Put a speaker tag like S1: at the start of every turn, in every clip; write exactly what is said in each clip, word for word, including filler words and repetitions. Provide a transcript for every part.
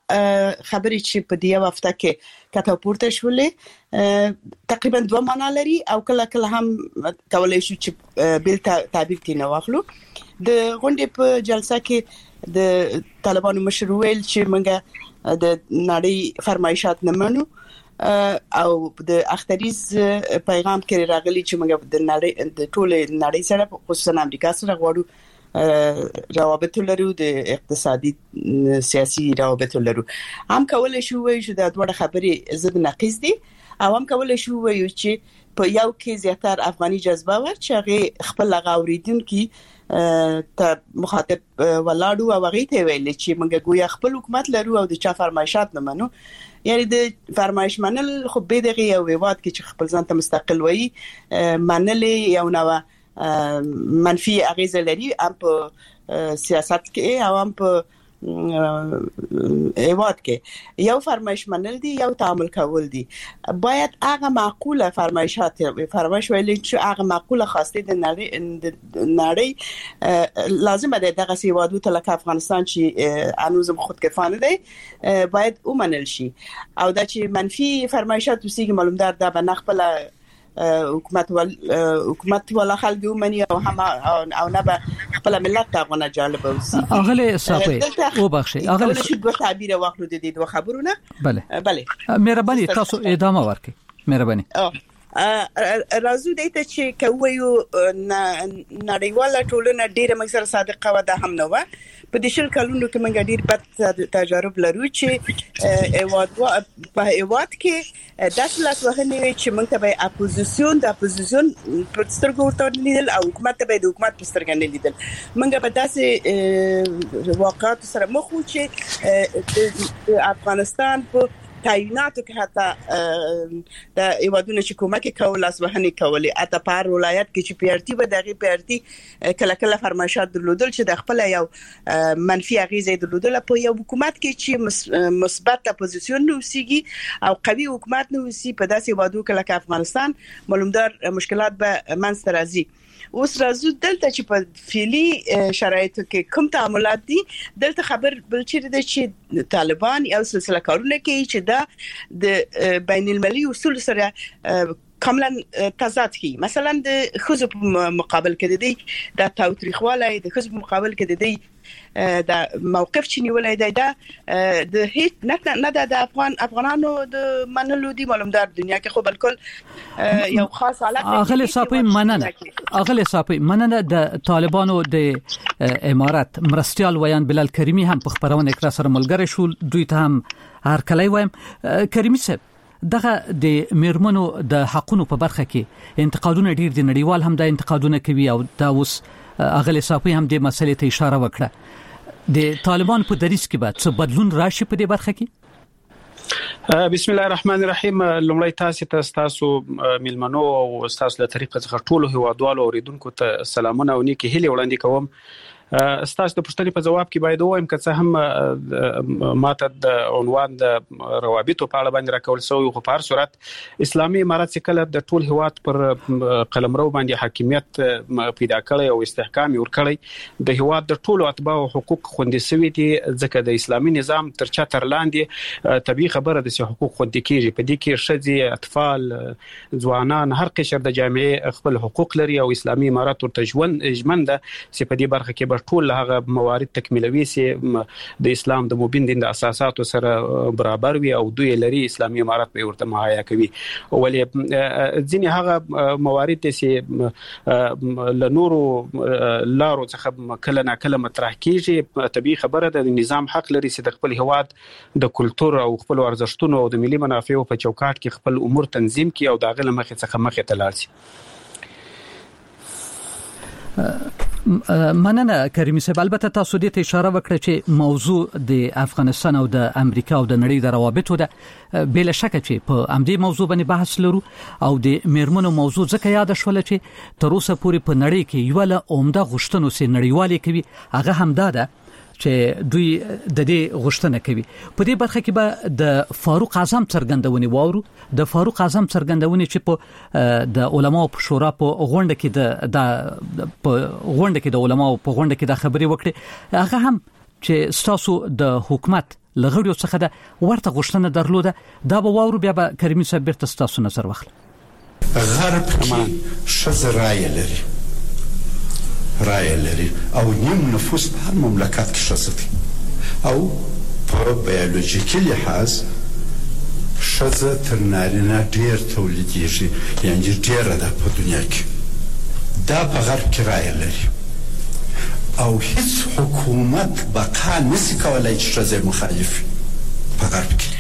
S1: خبرې چې په دې وخت کې کته پورته شولې تقریبا دوه معنا لري او کله کله هم کولای شو چې بل تعبیر تینه واخلو. د غونډې په جلسه کې د طالبانو مشر ویل چې موږ د نړۍ فرمایشات نه منو او د اختریز پیغام کې راغلي چې موږ د نړۍ د ټول نړۍ سره خصوصا امریکا سره غواړو روابط لرو، د اقتصادي سیاسي روابط لرو. هم کولای شو وایو چې د دوه خبرې ضد نقیض دي او هم کولای شو وایو چې په یو کې زیاتره افغاني جذبه ور چې هغه خپل غوړیدونکو ته مخاطب ولاړو او هغه ته ویل چې موږ ګویا خپل حکومت لرو او د چا فرمایشات نه منو. یعنی د فرمایش منل خو به دغه یو وواد کې چې خپل ځان ته مستقل وایي منل یو نو منفي اغیزه لري هم په سیاست کې او هم په ایواد کې یو فرمایش منل دي یو تعامل کول دي. باید هغه معقوله فرمایشات فرمایش ویل چې هغه معقوله خواسته د نړۍ د نړۍ لازم ده دغه سیوادو ته لکه افغانستان چې انوزم خودکفانه دی باید ومنل شي او دا چې منفي فرمایشات وسیږي معلومدار ده به نخبل حکومت ول حکومت ولا خلک ومني او هم او نه به خپل ملت ته غونه جالب اوسي.
S2: اغله صافي او بخشي اغله
S1: شي دوه تعبیر واخلو د دې دوه خبرونه.
S2: بله
S1: بله
S2: مهرباني تاسو ادامه ورکړئ. مهرباني
S1: راځو دته چې کویو نړیواله ټولنه ډیره مکسر صادقه و ده هم نو په دې شل کلونو کې موږ ډیر بد تجارب لرو چې ایواد په ایواد کې داسې لاس وهنه وي چې موږ ته به اپوزیسیون د اپوزیسیون په سترګو ورته لیدل او حکومت ته به د حکومت په سترګو نه لیدل. موږ په داسې واقعات سره مخ وو چې د افغانستان په تعیناتو کې حتی د ایوادونو چې کومه کول لاس وهنه کولې اته پار ولایت کې چې پیارتي به دغه پیارتي کله کله فرمایشات درلودل چې د خپل یو منفي اغیزه درلودل په یو حکومت کې چې مثبت اپوزیسیون نو سیږي او قوي حکومت نو سی په داسې ایوادو کې لکه افغانستان معلومدار مشکلات به منځ راځي. اوس راځو دلته چې په فعلی شرایطو کې کوم تعاملات دي دلته خبر بل چې د چې طالبان یو سلسله کارونه کوي چې دا د بین المللي اصول سره کاملا تضاد کی. مثلا د خزو مقابل کې دی د تاوتریخواله د خزو مقابل کې دی د موقف چې نیولای دی دا د هیڅ نه نه د افغان افغانانو د منلو دی معلومدار دنیا کې خو بالکل یو خاص حالت
S2: اغله صاحب مننه اغله صاحب مننه د طالبانو د امارات مرستيال ویان بلال کریمی هم په خبرونه کې سره ملګری شو دوی ته هم هر کله وایم کریمی صاحب دغه د میرمنو د حقونو په برخه کې انتقادونه ډیر دي نړیوال هم د انتقادونه کوي او دا اوس اغلی صافي هم د مسلې ته اشاره وکړه. د طالبان په دریس کې بعد څه بدلون راشي په دې برخه کې؟
S3: بسم الله الرحمن الرحیم. لومړی تاسو ته تاسو ملمنو او تاسو له طریقې څخه ټولو هوادوالو اوریدونکو ته سلامونه او نیکی هیله وړاندې کوم. ستاسو د پوښتنې په جواب کې باید وایم که څه هم ماته د عنوان د روابطو په اړه باندې راکول شوی خو په هر صورت اسلامي امارات چې کله د ټول هیواد پر قلمرو باندې حاکمیت پیدا کړی او استحکام ور کړی د هیواد د ټولو اتباع او حقوق خوندي شوی دي ځکه د اسلامي نظام تر چا تر لاندې طبيعي خبره د حقوق خوندي کیږي. په دې کې ښځې اطفال ځوانان هر قشر د جامعې خپل حقوق لري او اسلامي امارات ورته ژوند ژمنده چې په دې برخه کې ټول هغه موارد تکمیلوي چې د اسلام د مبین دین د اساساتو سره برابر وي او دوی لري اسلامي امارات به ورته مهیا کوي. ولې ځینې هغه موارد چې له نورو لارو څخه کله نه کله مطرح کیږي طبيعي خبره ده د نظام حق لري چې د خپل هواد د کلچر او خپل ارزښتونو او د ملي منافعو په چوکاټ کې خپل امور تنظیم کړي او د غل مخې څخه مخې ته لاړ شي.
S2: مننه کریمی صاحب. البته تاسو دې ته اشاره وکړه چې موضوع د افغانستان او د امریکا او د نړۍ د روابطو ده بل شک چې په امدې موضوع باندې بحث لرو او د میرمنو موضوع ځکه یاد شول چې تر اوسه پورې په نړۍ کې یو له عمده غوښتنو سي نړیوالې کوي هغه هم ده چې دوی د دې غوښتنه کوي. په دې برخه کې به د فاروق اعظم څرګندونې واورو د فاروق اعظم څرګندونې چې په د علماو په شورا په غونډه کې د د په غونډه کې د علماو په غونډه کې د خبرې وکړي هغه هم چې تاسو د حکومت لغړیو څخه د ورته غوښتنه درلوده. دا به واورو، بیا به کریمي صاحب بیرته ستاسو نظر واخلي.
S4: غرب کې ښځه رایه لري رایه لري او نیم نفوس په هر مملکت کې ښځه دي او په بیولوژیکي لحاظ ښځه تر نارینه ډېر تولیدېږي، یعنې ډېره ده په دنیا کې. دا په غرب کې رایه لري او هیڅ حکومت بقا نشي کولای چې ښځه مخالف په غرب کې.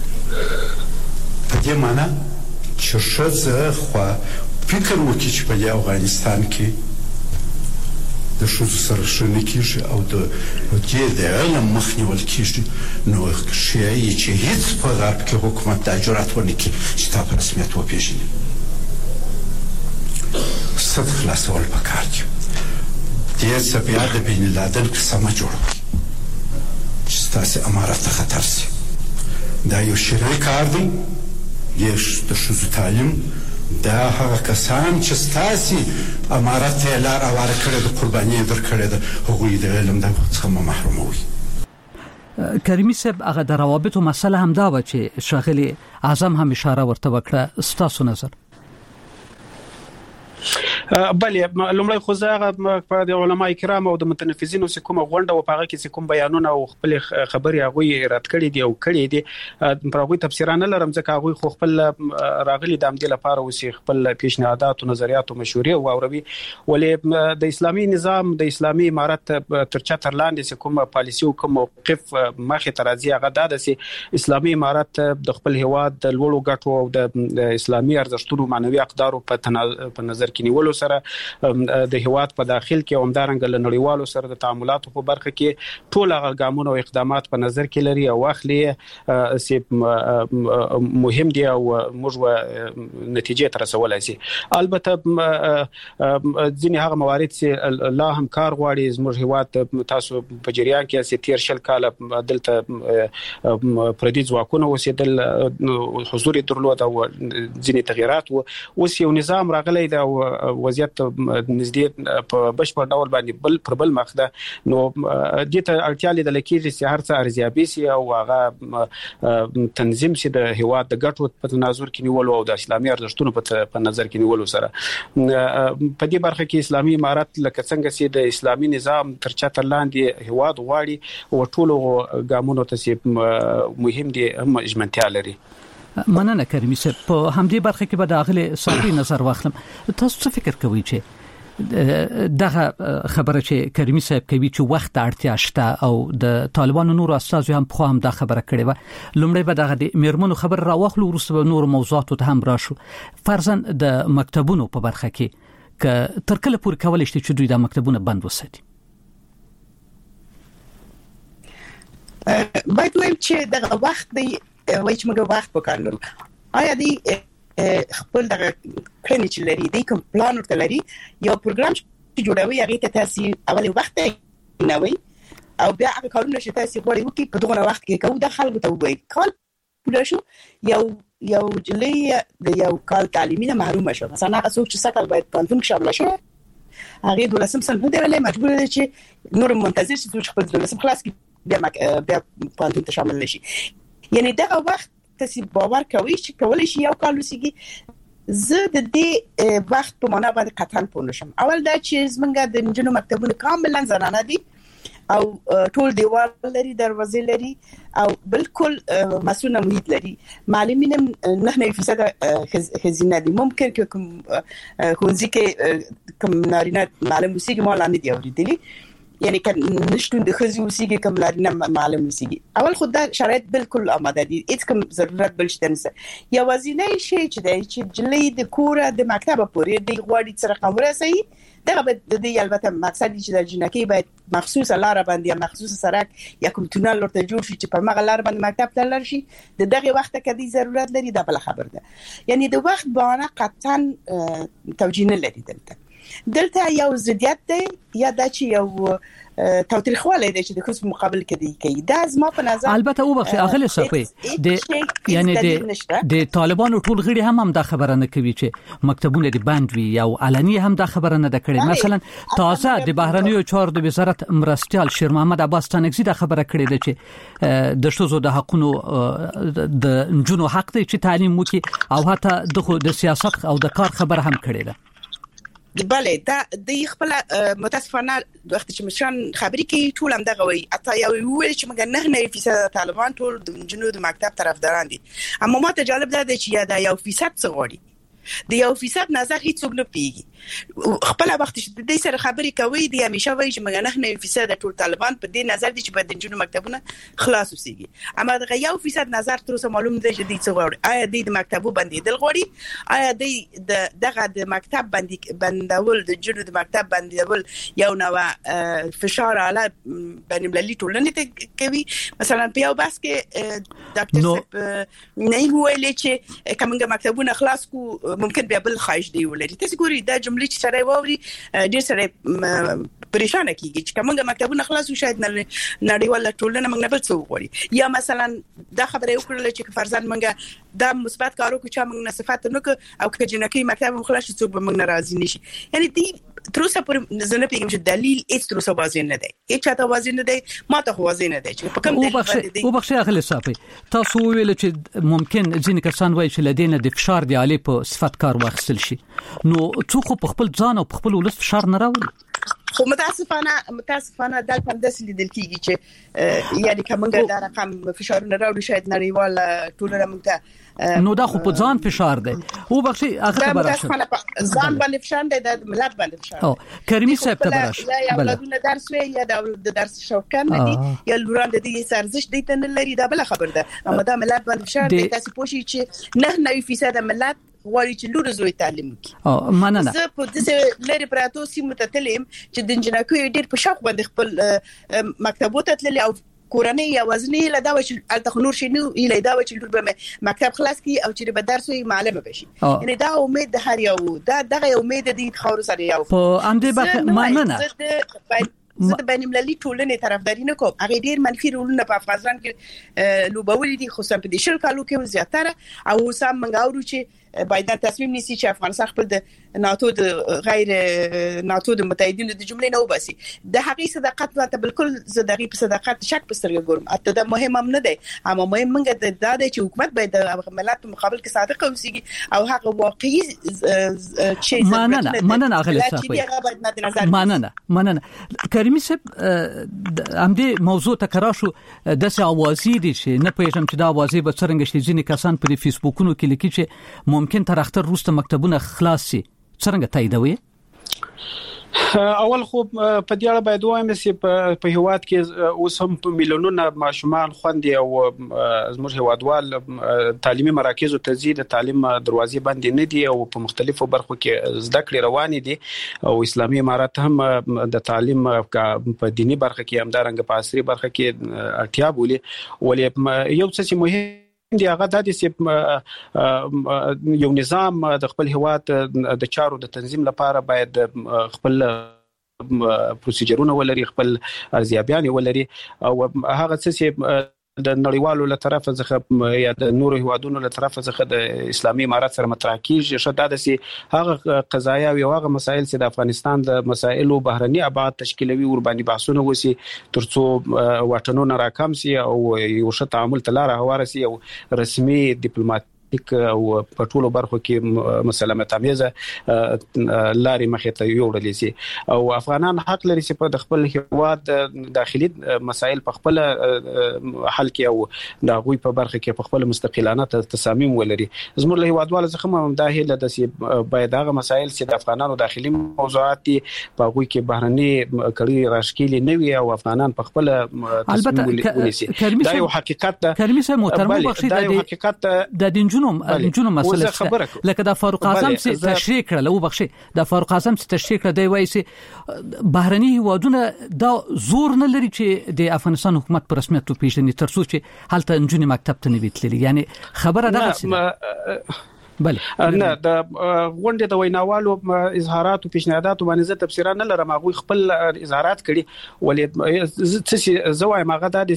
S4: په دې معنی چې ښځه خو فکر وکړي چې په افغانستان کې د ښځو سره ښه نه کېږي او د دې د علم مخ نیول کېږي، نو ښایي چې هیڅ په غرب کې حکومت دا جرأت ونه کړي چې تا په رسمیت وپېژني. صد خلاصول پکار دي. دې څه بیا د بین لادن کیسه مه جوړوئ چې ستاسې امارت ته خطر شي. دا یو شرعي کار دی. د ښځو تعلیم دا هغه کسان چې ستاسې امارت ته یې لار هواره کړې ده، قرباني یې درکړې ده، هغوی د علم د څخه مه محروموئ.
S2: کریمي صاحب، هغه د روابطو مسله همدا وه چې ښاغلي اعظم هم اشاره ورته وکړه. ستاسو نظر؟
S3: بله، لومړی خو زه هغه په د علما کرام او د متنفذینو چې کومه غونډه و په هغه کې چې کوم بیانونه او خپل خبرې هغوی رد کړي دي او کړي دي، پر هغوی تفسیر نه لرم ځکه هغوی خو خپل راغلي د همدې لپاره اوسې خپل پیشنهادات او نظریات او مشورې واوروي. ولې د اسلامي نظام د اسلامي امارت تر چتر لاندې چې کومه پالیسي او کوم موقف مخې ته راځي هغه دا ده چې اسلامي امارت د خپل هیواد د لوړو ګټو او د اسلامي ارزښتونو معنوي اقدارو په نظر کې نیولو سره د هیواد په داخل کې او همدارنګه له نړیوالو سره د تعاملاتو په برخه کې ټول هغه ګامونه او اقدامات په نظر کې لري او اخلي چې مهم دي او موږ نتیجې ته رسولای شي. البته ځینې هغه موارد چې لا هم کار غواړي. زموږ هیواد تاسو په جریان کې چې تیر شل کال دلته پردي ځواکونه اوسېدل، حضور درلود او ځینې تغیرات و. اوس یو نظام راغلی دی او وضعیت نږدې په بشپړ ډول باندې بل پر بل مخ ده. نو دې ته اړتیا لیدل کېږي چې هر څه ارزیابي شي او هغه تنظیم شي د هیواد د ګټو په تناظر کې نیولو او د اسلامي ارزښتونو په نظر کې نیولو سره. په دې برخه کې اسلامي امارت لکه څنګه چې د اسلامي نظام تر چتر لاندې هیواد غواړي او ټولو ګامونو ته چې مهم دي هم ژمنتیا لري.
S2: مننه کریمي صاحب. په همدې برخه کې به د اغلی صافي نظر واخلم. تاسو څه فکر کوئ چې دغه خبره چې کریمي صاحب کوي چې وخت اړتیا شته او د طالبانو نور استازو هم خو هم دا خبره کړې و؟ لومړی به دغه د میرمنو خبر راوخلو، وروسته به نور موضوعاتو ته هم راشو. فرضاً د مکتبونو په برخه کې که تر کله پورې کولی شي چې دوی د مکتبونه بند وساتي؟
S1: باید وایي چې دغه وخت دی وای چې موږ وخت وکړو. آیا دی خپل دغه کړنې چې لري دی کوم پلان ورته لري؟ یو پروګرام چې جوړوي هغه ته تاسو اول وخت نه وي او بیا هغه کارونه چې تاسو غواړئ وکړئ په دغه وخت کې کوو د خلکو ته وایي کال پوره شو یو یو جلې د یو کال تعلیمي نه محروم شو. مثلا هغه څوک چې سکل باید پانتون کې شامل شي هغه دولسم سنه دی ولې مجبور دي چې نور منتظر شي چې خپل دولسم خلاص کړي بیا بیا پانتون ته شامل نشي. یعنی دغه وخت تاسو باور کوئ چې کولای شي یو کال وسیږي؟ زه د دې وخت په معنا باندې قطعا پوه نشم. اول دا چې زمونږ د نجونو مکتبونه کاملا زنانه دي او ټول دیوال لري، دروازې لري او بالکل مسؤل محیط لري. معلمین نه فیصد خزینه دي. ممکن که کوم خونځي کې کوم نارینه معلم وسیږي ما لاندې دی اوریدلی، یعنی که نشتون د خزي وسیږي کوم لارینه معلم وسیږي. اول خود دا شرایط بالکل آماده دي، هیڅ کوم ضرورت بل شته نشته. یوازینی شی چې دی چې جلې د کوره د مکتب پورې د غواړي چې رقم ورسوي دغه د دې البته مقصد چې د جنکی باید مخصوصه لار باندې یا مخصوصه سرک یا کوم تونل ورته جوړ شي چې په مغه لار باندې مکتب ته لار شي. د دغه وخت کې د ضرورت لري دا بل خبر ده. یعنی د وخت بهانه قطعا توجیه نه لري. دلته دلته یو ضدیت دی یا دا چې یو تاوتریخواله دی چې د خصوص مقابل کې دی دا زما په نظر
S2: البته او بخښه اغلی صفي د یعنی د د طالبانو ټول غړي هم هم دا خبره نه کوي چې مکتبونه د بند وي او علني هم دا خبره نه ده کړې. مثلا تازه د بهرنیو چارو د وزارت مرستيال شیر محمد عباس تنګزي دا خبره کړې ده چې د شوزو د حقونو د جنو حق دی چې تعلیم وکړي او حتی د سیاست او د کار خبره هم کړې ده.
S1: بله دا د خپل متاسفانه وخت چې مشان خبري کې ټول هم دغه وي اته یو ویل چې موږ نه نه فیصد طالبان ټول د جنود مکتب طرفداران دي اما ما ته جالب ده چې یا دا یو فیصد څه غواړي د یو فیصد نظر هیڅ څوک نه پیږي خپل وخت چې د دې سره خبري کوي دی همیشه وایي چې موږ نه نه فیصد ټول طالبان په دې نظر دي چې په د جنود مکتبونه خلاص وسیږي اما د یو فیصد نظر تر اوسه معلوم دی چې د څه غواړي آیا د مکتبو بندیدل غواړي آیا د دغه د مکتب بندي بندول د جنود مکتب بندول یو نوع فشار علی بین المللي ټولنې ته کوي مثلا په یو بحث کې ډاکټر نه ویل چې کومه مکتبونه خلاص کو ممکن بیا بل خواهش دی ولري تاسو ګوري دا جملې چې سره ووري ډېر سره پریشان کیږي چې کومه مکتبونه خلاص او شاید نړیواله ټولنه موږ نه بل څه وغواړي یا مثلا دا خبره وکړل چې فرضاً موږ دا مثبت کارو کو چې موږ نه صفات نه او که جنکی مکتب خلاص څوک به موږ ناراضي نشي یعنی دی تر اوسه پر زنه پیږم چې دلیل هیڅ تر اوسه واضح نه دی هیڅ چاته واضح نه دی ماته خو واضح نه دی چې په کوم دلیل دی
S2: او بخښه اغلی صافي تاسو ویل چې ممکن ځینې کسان وایي چې لدینه د فشار دی علی په صفات کار واخیستل شي نو څوک په خپل ځان او په خپل ولس فشار نه راوړي
S1: خو متاسفانه متاسفانه د پندس لیدل کیږي چې یعنی کومه دا رقم فشار نه راوړي شاید نړیوال ټولنه مونږ
S2: نو دا خو په ځان فشار دی او بخشي هغه خبره شو
S1: ځان باندې فشار دی د ملت باندې فشار
S2: او کریمي صاحب ته براش
S1: یا ولادونه درس وی یا د درس شوکان دي یا لوران د دې سرزش دي ته نه لري دا بل خبر ده اما دا ملت باندې فشار دی تاسو پوښی چې نه نه فیصد ملت غواړي چې لور زوی تعلیم وکړي
S2: او مننه
S1: زه په دې لری پراتو سیمه ته تلم چې د جنکو ډیر په شوق باندې خپل مکتبوت تللی او کورنۍ یا وزنی له دا چې الته نور شي نو اله دا چې لور به مکتب خلاص کی او چې به درس وي معلم بشي یعنی دا امید د هر یو دا دغه امید د خاور سره یو
S2: په ام دې به مننه
S1: زه د بین المللي ټولنې طرفداري نه کوم هغه ډیر منفي رولونه په افغانستان کې لوبولي دي خصوصا په دې شل کالو کې زیاتره او سم منګ اورو چې بایدن تصمیم نیسي چې افغانستان خپل د ناتو د غیر ناتو د متحدینو د جملې نه وباسي د هغې صداقت ته بالکل زه دغه په صداقت شک په سترګه ګورم اته دا مهم هم نه دی اما مهم موږ د دا چې حکومت باید د ملت په مقابل کې صادق اوسي او هغه واقعي چې
S2: مننه مننه اغلی صاحب مننه مننه کریمي صاحب ام دې موضوع تکرار شو د څه اوازې دي چې نه پېژم چې دا اوازې به څنګه شي ځینې کسان په فیسبوکونو کې لیکي چې ممکن تر اختر روسته مکتبونه خلاص شي څنګه تاییدوي
S3: اول خو په دې اړه باید وایم چې په هیواد کې اوس هم په میلیونونو ماشومان خوندې او زموږ هیوادوال تعلیمي مراکزو ته ځي د تعلیم دروازې باندې نه دي او په مختلفو برخو کې زده کړې روانې دي او اسلامي امارات هم د تعلیم په دینی برخه کې همدارنګه په عصري برخه کې اړتیا بولي ولې یو څه مهم دی هغه د یو نظام د خپل هیواد د چارو د تنظیم لپاره باید خپل پروسیجرونه ولري خپل ارزیابیان ولري او هغه څه د نړیوالو له طرفه څخه یا د نورو هیوادونو له طرفه څخه د اسلامي امارات سره مطرح کیږي شته د سي هغه قضایا او هغه مسایل چې د افغانستان د مسایلو بهرني ابعاد تشکیلوي ور باندې بحثونه وسی ترڅو واټنونه راکم سي او یو ښه تعامل تلاره هواره سي او رسمي ډیپلوماټ او په ټولو برخو کې مسلمت امیزه لاري مخې ته یوړل شي او افغانان حق لري چې په خپل هیواد داخلي مسایل په خپل حل کې او د غوي په برخه کې په خپل مستقلانه تصامیم ولري زموږ له هیوادوالو څخه هم دا هیله ده چې باید هغه مسایل چې د افغانانو داخلي موضوعات په غوي کې بهرني کړي راشکېلي نه وي او افغانان په خپل تصمیم ونیسي دا یو حقیقت ده
S2: کریمي صاحب محترم بخښي دا یو حقیقت د دین جنونو مسله لکه د فاروق اعظم سي تشریح کړل او بخشي د فاروق اعظم سي تشریح کړل دی وایي سي بهرني هیوادونه دا زور نه لري چې د افغانستان حکومت پر رسمیت پیژني ترڅو چې حالت انجونی مکتب ته نه ویتللی یعنی خبره ده
S3: بله نه د غونډې د ویناوالو اظهارات او پیشنهادات باندې زه تفسیر نه لرم. هغه خپل اظهارات کړي ولې څه زوای ماغه د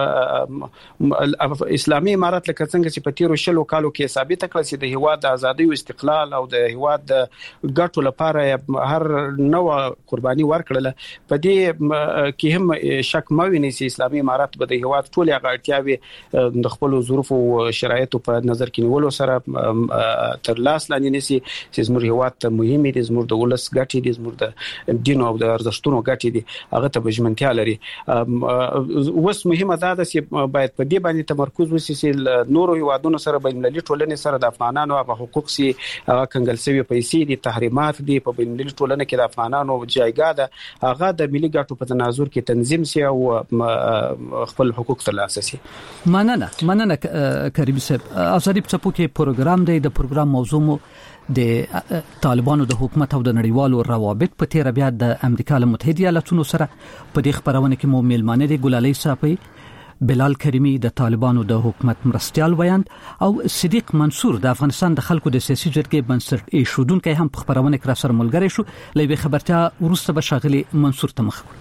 S3: اسلامي امارات لکه څنګه چې په تیرو شلو کالو کې ثابت کړل چې د هیواد د ازادۍ او استقلال او د هیواد د ګټو لپاره هر نو قرباني ورکړله. په دې کې هم شک ماویني چې اسلامي امارات به د هیواد ټول هغه اړتیاوي د خپل ظروف او شرایطو په نظر کې نیولو سره تر لاس لاندې نسی چې زموږ هیواد ته مهمه دي، زموږ د ولس ګټې دي، زموږ د دین او د ارزښتونو ګټې دي، هغه ته بجمنتیا لري. وس مهمه ده چې باید په دې باندې تمرکز وشي چې نورو هیوادونو سره بین المللي ټولنې سره د افغانانو په حقوق سي کنګل سوي پیسې دي، تحریمات دي په بین المللي ټولنه کې د افغانانو جایګاه ده، هغه د ملي ګټو په تناظر کې تنظیم سي او خپل حقوق ترلاسه سي.
S2: مننه مننه کریم صاحب. ازادي په کې پروګرام دی، د پروګرام موضوع مو د طالبانو د حکومت او د نړیوالو روابط په تیر بیا د امریکا له متحده ایالاتونو سره په دې خبرونه کې مو میلمانه دي ګلالي صافي، بلال کریمی د طالبانو د حکومت مرستيال ویاند او صدیق منصور د افغانستان د خلکو د سیاسي جرګې بنسټ ایښودونکو هم په خبرونه کې را سره ملګری شو. لوي خبرتیا ورسته به شاغلي منصور ته مخ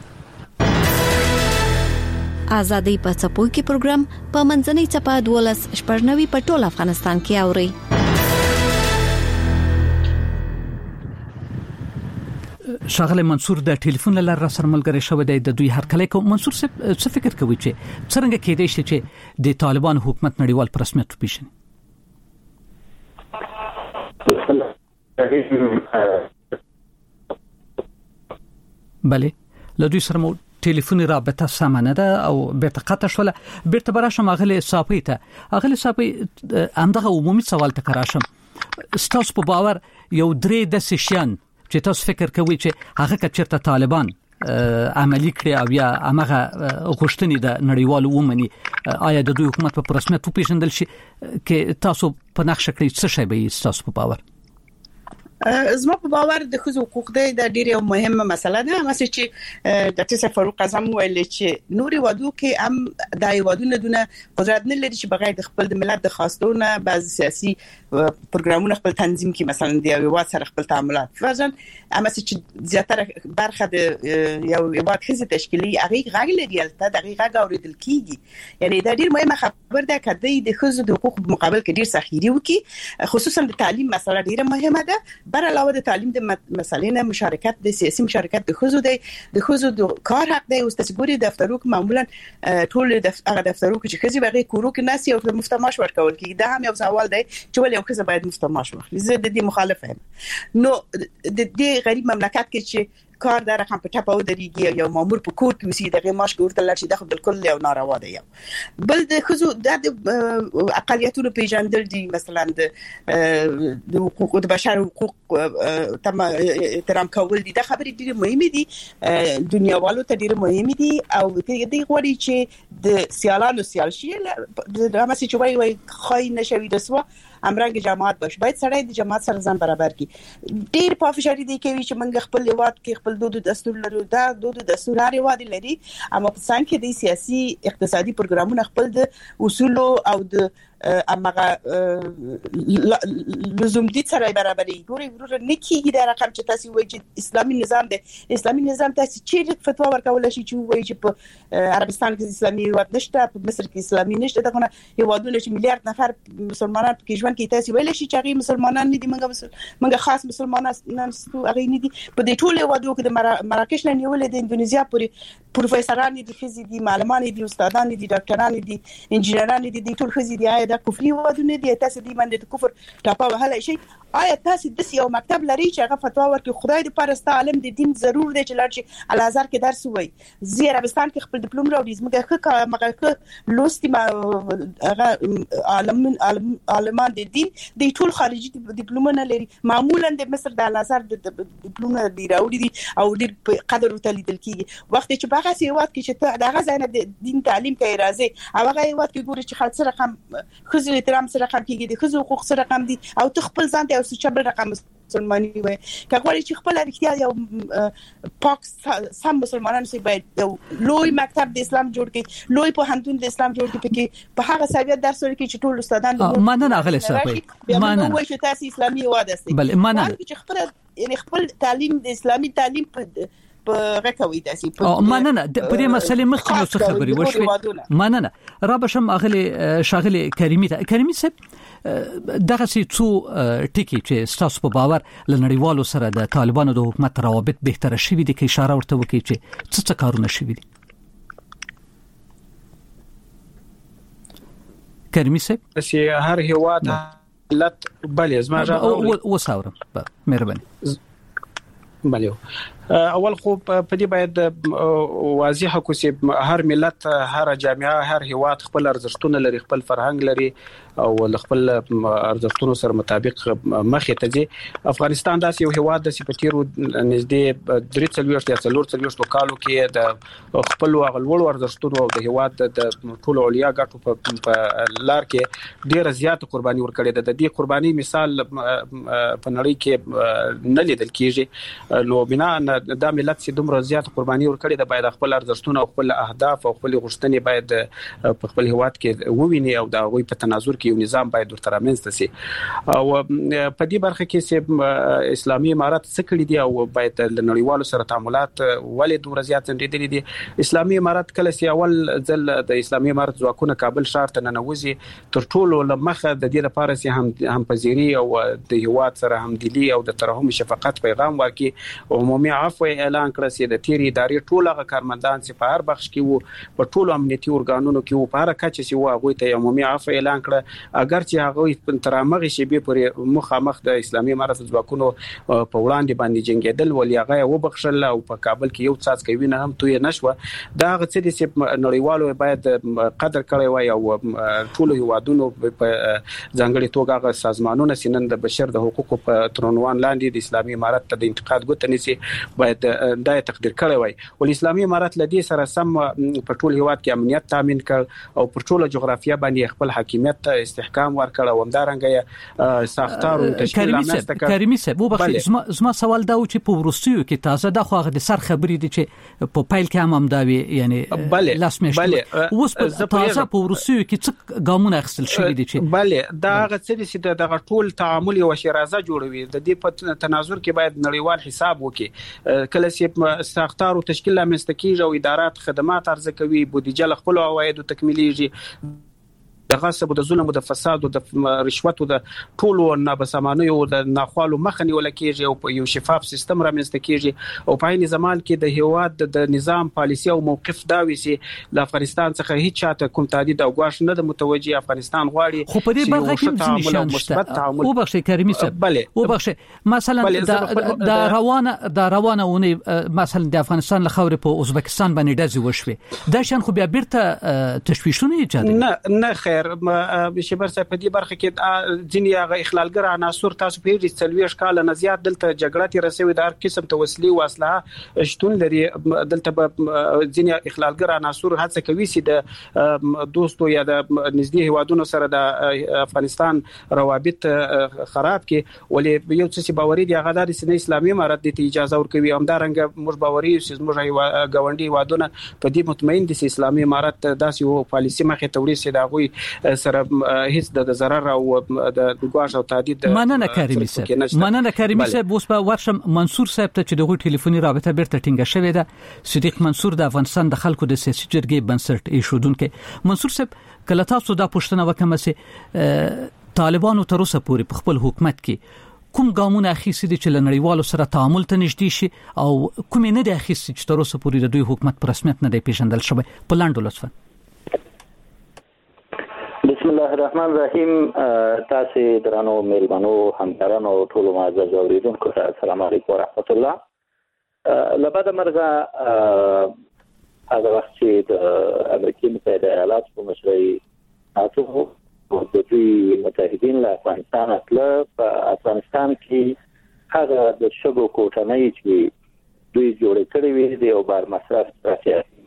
S5: آزادۍ په څپو کې پروګرام په منځنۍ چپه دولس شپږنوي په ټول افغانستان کې اوري.
S2: شاغله منصور د ټلیفون لاره را سره ملګری شو دی د دوی هر کله کو. منصور څه فکر کوي چې څنګه کېدای شي چې د طالبان حکومت نړیوال پر رسمیت وپیژني؟ بله لدوی سره مو ټلیفوني رابطه سمانه ده او بیرته قطع شوله. بیرته براشم اغلی صافی ته. اغلی صافی همدغه عمومي سوال ته کراشم. ستاسو په باور یو درې د سشن چې تاسو فکر کوئ چې هغه کچرته طالبان عملی کړی او یا هغه غوښتنې د نړیوالو ومني، آیا د دوی حکومت په رسمیت وپیژندل شي کې تاسو په نقشه کړی څه شی به تاسو په باور؟
S1: زما په باور د ښځو حقوق د ډیره مهمه مسله ده. مثلا چې د ډاکټر فاروق اعظم ویل چې نوري وادو کې هم د ایوادونه دونه قدرت نه لري چې بغیر د خپل د ملت د خواستونه بعض سیاسي پروګرامونه خپل تنظیم کې مثلا د ایواد سره خپل تعاملات فرضاً اما چې زیاتره برخه د یو ایواد خزي تشکیلي هغه غږ لري البته د هغه غږ اوریدل کیږي. یعنی دا ډیر مهمه خبر ده کدی د ښځو د حقوق مقابل کې ډیر سخیری وکي، خصوصا د تعلیم مسله ډیره مهمه ده. بر علاوه د تعلیم د مسلې نه مشارکت د سیاسي مشارکت د خزو دی د خزو د کار حق دی. او ستاسو دفترو کې معمولا ټول هغه دفترو کې چې خزي بغیر کورو کې ناسي او مفتماش ورکول کیږي. دا هم یو سوال دی چې ولې یو خزه باید مفتماش واخلي. زه د دې مخالف یم. نو د دې غریب مملکت کې چې کار در رقم په ټاپو درېږي یو مامور په کور کې وسی دغه ماش ګورته لړ چې د بالکل یو ناروا دی. یو بل د خزو د اقالیتونو پیژندل دي، مثلا د حقوق د بشر حقوق تم احترام کول دي. دا خبرې ډېرې مهمه دي، دنیاوالو ته ډېرې مهمه دي او دې غوړي چې د سیالانو سیال شي د همسي چې وای وای خای نشوي د سوا امرنګ جماعت باش باید سړی د جماعت سره ځان برابر کی. ډیر په فشاري دی کوي چې موږ خپل یواد کې خپل دود دستور لرو. دا دود دستور لري وادي لري، اما په څنګه کې د سیاسي اقتصادي پروګرامونه خپل د اصول او د امغه لزوم دي سره برابرۍ ګوري ورور نکیږي. دا رقم چې تاسو وایي چې اسلامي نظام دی، اسلامي نظام تاسو چې فتوا ورکول شي چې وایي چې په عربستان کې اسلامي واد نشته، په مصر کې اسلامي نشته، دغه یو وادونه چې میلیارډ نفر مسلمانان کې ژوند کوي. تاسو ویل شي چې هغه مسلمانان نه دي، موږ موږ خاص مسلمانان نستو هغه نه دي. په دې ټول وادو کې د مراکش نه نیولې د اندونیزیا پورې پروفیسوران دي، فزیک دي، معلمان دي، استادان دي، ډاکټران دي، انجینران دي، د ټول خزي دي. دا کفري ودونه دي، تاسو دې باندې د کفر ټاپه وهله شي. آیا تاسو د یو مکتب لري چې هغه فتوا ورکړي خدای دې پرسته عالم د دین ضرور دی چې لارشي الازهر کې درس وایي، زی عربستان کې خپل ډیپلوم راوړي، زموږ ښه مګه لوستي ما هغه عالم عالمان د دین د ټول خارجي ډیپلوم نه لري. معمولا د مصر د الازهر د ډیپلوم دی راوړي دي او ډیر قدر وتلیدل کیږي. وخت چې باغه سیوات کې چې دغه ځای نه د دین تعلیم کوي راځي هغه یوات کې ګوري چې خاص رقم خزو احترام سره رقم کیږي، د خزو حقوق سره رقم دي او ته خپل ځان ته او څه بل رقم مسلمانۍ وي کغوړي چې خپل اړتیا یو پاک سم مسلمانانو سي باید لوی مکتب د اسلام جوړ کړي لوی په هندون د اسلام جوړ کړي په هغه سویت درس ورکړي چې ټول استادان
S2: مننه غلې سره
S1: مننه وایي چې تاسو اسلامي واده سي
S2: بل مننه
S1: چې خپل یعنی خپل تعلیم د اسلامي تعلیم په راکوي تاسو
S2: په مننه په دې مسلې مخکې نو څه خبري وشوي مننه را بشم اغلی شاغلی کریمی ته کریمی صاحب دغه سي څو ټکی چې ستاسو په باور لنړیوالو سره د طالبانو د حکومت روابط بهتره شوي دي کې اشاره ورته وکړي چې څه څه کارونه شوي دي کریمی صاحب
S3: چې هر هیواد لت بلې زما
S2: راو وساورم مهرباني
S3: بلې اول خو په دې باید واضح کو چې هر ملت هر جامعه هر هیواد خپل ارزښتونه لري خپل فرهنګ لري او خپل ارزښتونو سره مطابق مخې ته ځي افغانستان داسې یو هیواد د سپتیرو نږدې درې څلويشت یا څلور څلويشت کالو کې د خپل غلوړو ارزښتونو او د هیواد د ټولو علیا ګټو په لار کې ډیره زیاته قرباني ورکړې ده د دې قرباني مثال په نړۍ کې نه لیدل کیږي نو بنا دا ملت چې دومره زیات قرباني ورکړي د باید خپل ارزښتونه او خپل اهداف او خپل غوښتنې باید په خپل هیواد کې وویني او دا غوي په تناظر کې یو نظام باید ورته رامنځته شي او په دې برخه کې چې اسلامي امارات څه کړی دی او باید د نړیوالو سره تعاملات ولې دومره زیات اندېدلې دي اسلامي امارات کله چې اول ځل د اسلامي امارات ځواکونه کابل ښار ته ننوځي تر ټولو لمخه د دې لپاره چې هم همپذيري او د هیواد سره همدلی او د ترحم شفقت پیغام ورکړي او عمومي عفو اعلان کړ چې د تیری ادارې ټول هغه کارمندان چې په هر بخش کې وو په ټولو امنیتي ارګانونو کې وو په هر کچه چې وو هغه ته عمومي عفو اعلان کړ اگر چې هغه تر هغه شی به پر مخامخ د اسلامي امارت ځواکونو په وړاندې باندې جنگیدل ولې هغه وبخښل او په کابل کې یو څاڅ کوي نه هم توې نشوه دا هغه څه دي چې نړیوالو باید قدر کړی وای او ټول هیوادونو په ځانګړي توګه هغه سازمانونه سینن د بشر د حقوقو په ترونوان لاندې د اسلامي امارت ته د انتقاد ګوت نسی باید دا تقدیر کړی وای ول اسلامي امارت لدی سره سم په ټول هیواد کې امنیت تامین کړ او پر ټول جغرافیه باندې خپل حاکمیت ته استحکام ورکړ او همدارنګه ساختار او تشکیل رامنځته کړ
S2: کریمی صاحب وبخښئ زما زما سوال دا و چې په ورستیو کې تازه د خوغه د سر خبرې دي چې په پایل کې هم هم دا وی یعنی لاس میشته اوس په تازه په ورستیو کې څه ګامونه اخیستل شوی دي چې
S3: بله دا هغه څه چې د ټول تعامل او شرازه جوړوي د دې په تناظر کې باید نړیوال حساب وکړي کله چې ساختار او تشکیل رامنځته کیږي او ادارات خدمات عرضه کوي بودیجه خپل عواید تکمیلیږي د غصب او د ظلم او د فساد او د رشوت او د ټولو نابسامانه او د ناخوالو مخه نیول کیږي او یو شفاف سیستم رامنځته کیږي او په عین زمان کې د هیواد د نظام پالیسي او موقف دا وسی د افغانستان څخه هیڅ چاته کوم تهدید او غواش نه د متوجي افغانستان غواړي
S2: خو په دې برخه کې ځینې نشان شته او بخښي کریمی صاحب او بخښي مثلا د روانه د روانه ونی مثلا د افغانستان له خوري په ازبکستان باندې دځي وشوي دا شان خو بیا بیرته تشویشونه ایجاد
S3: نه نه خیر بشبر صاحب په دې برخه کې ځینې هغه اخلالګر عناصر تاسو په دې څلويش کال نه زیات دلته جګړه تي رسوي د هر قسم توسلی او اسلحه شتون لري دلته ځینې اخلالګر عناصر هڅه کوي چې د دوستو یا د نږدې هوادونو سره د افغانستان روابط خراب کړي ولې یو څه باوري دی هغه د اسلامي امارت د اجازه ورکوي همدارنګه موږ باوري چې موږ غونډي هوادونه په دې مطمئن دي چې اسلامي امارت داسې یو پالیسي مخه توړي چې دا غوي سره هیڅ د ضرر او د ګواښ او تهدید
S2: مننه کریمی صاحب مننه کریمی صاحب اوس په ورشم منصور صاحب ته چې دغه ټلیفوني رابطه بیرته ټینګه شوې ده صدیق منصور د افغانستان د خلکو د سیاسي جرګې بنسټ ایښودونکو منصور صاحب کله تاسو دا پوښتنه وکړم چې طالبانو تر اوسه پورې په خپل حکومت کې کوم ګامونه اخیستي دي چې لنړیوالو سره تعامل ته نږدې شي او کوم نه دي اخیستي چې تر اوسه پورې د دوی حکومت پر رسمیت نه دی پیژندل شوی په لاندو لطفا
S6: بسم الله الرحمن الرحیم تاسو درنو میلمنو همکارانو ټول معزز اوریدونکو ته السلام علیکم ورحمت الله لبعد مرغه هغه وخت چې د امریکای متحده ایالات په مشرۍ تاسو د دوی متحدین له افغانستان اطلاع په افغانستان کې هغه د شګو کوټنۍ چې دوی جوړ کړی وي د یو بار مصرف سیاسي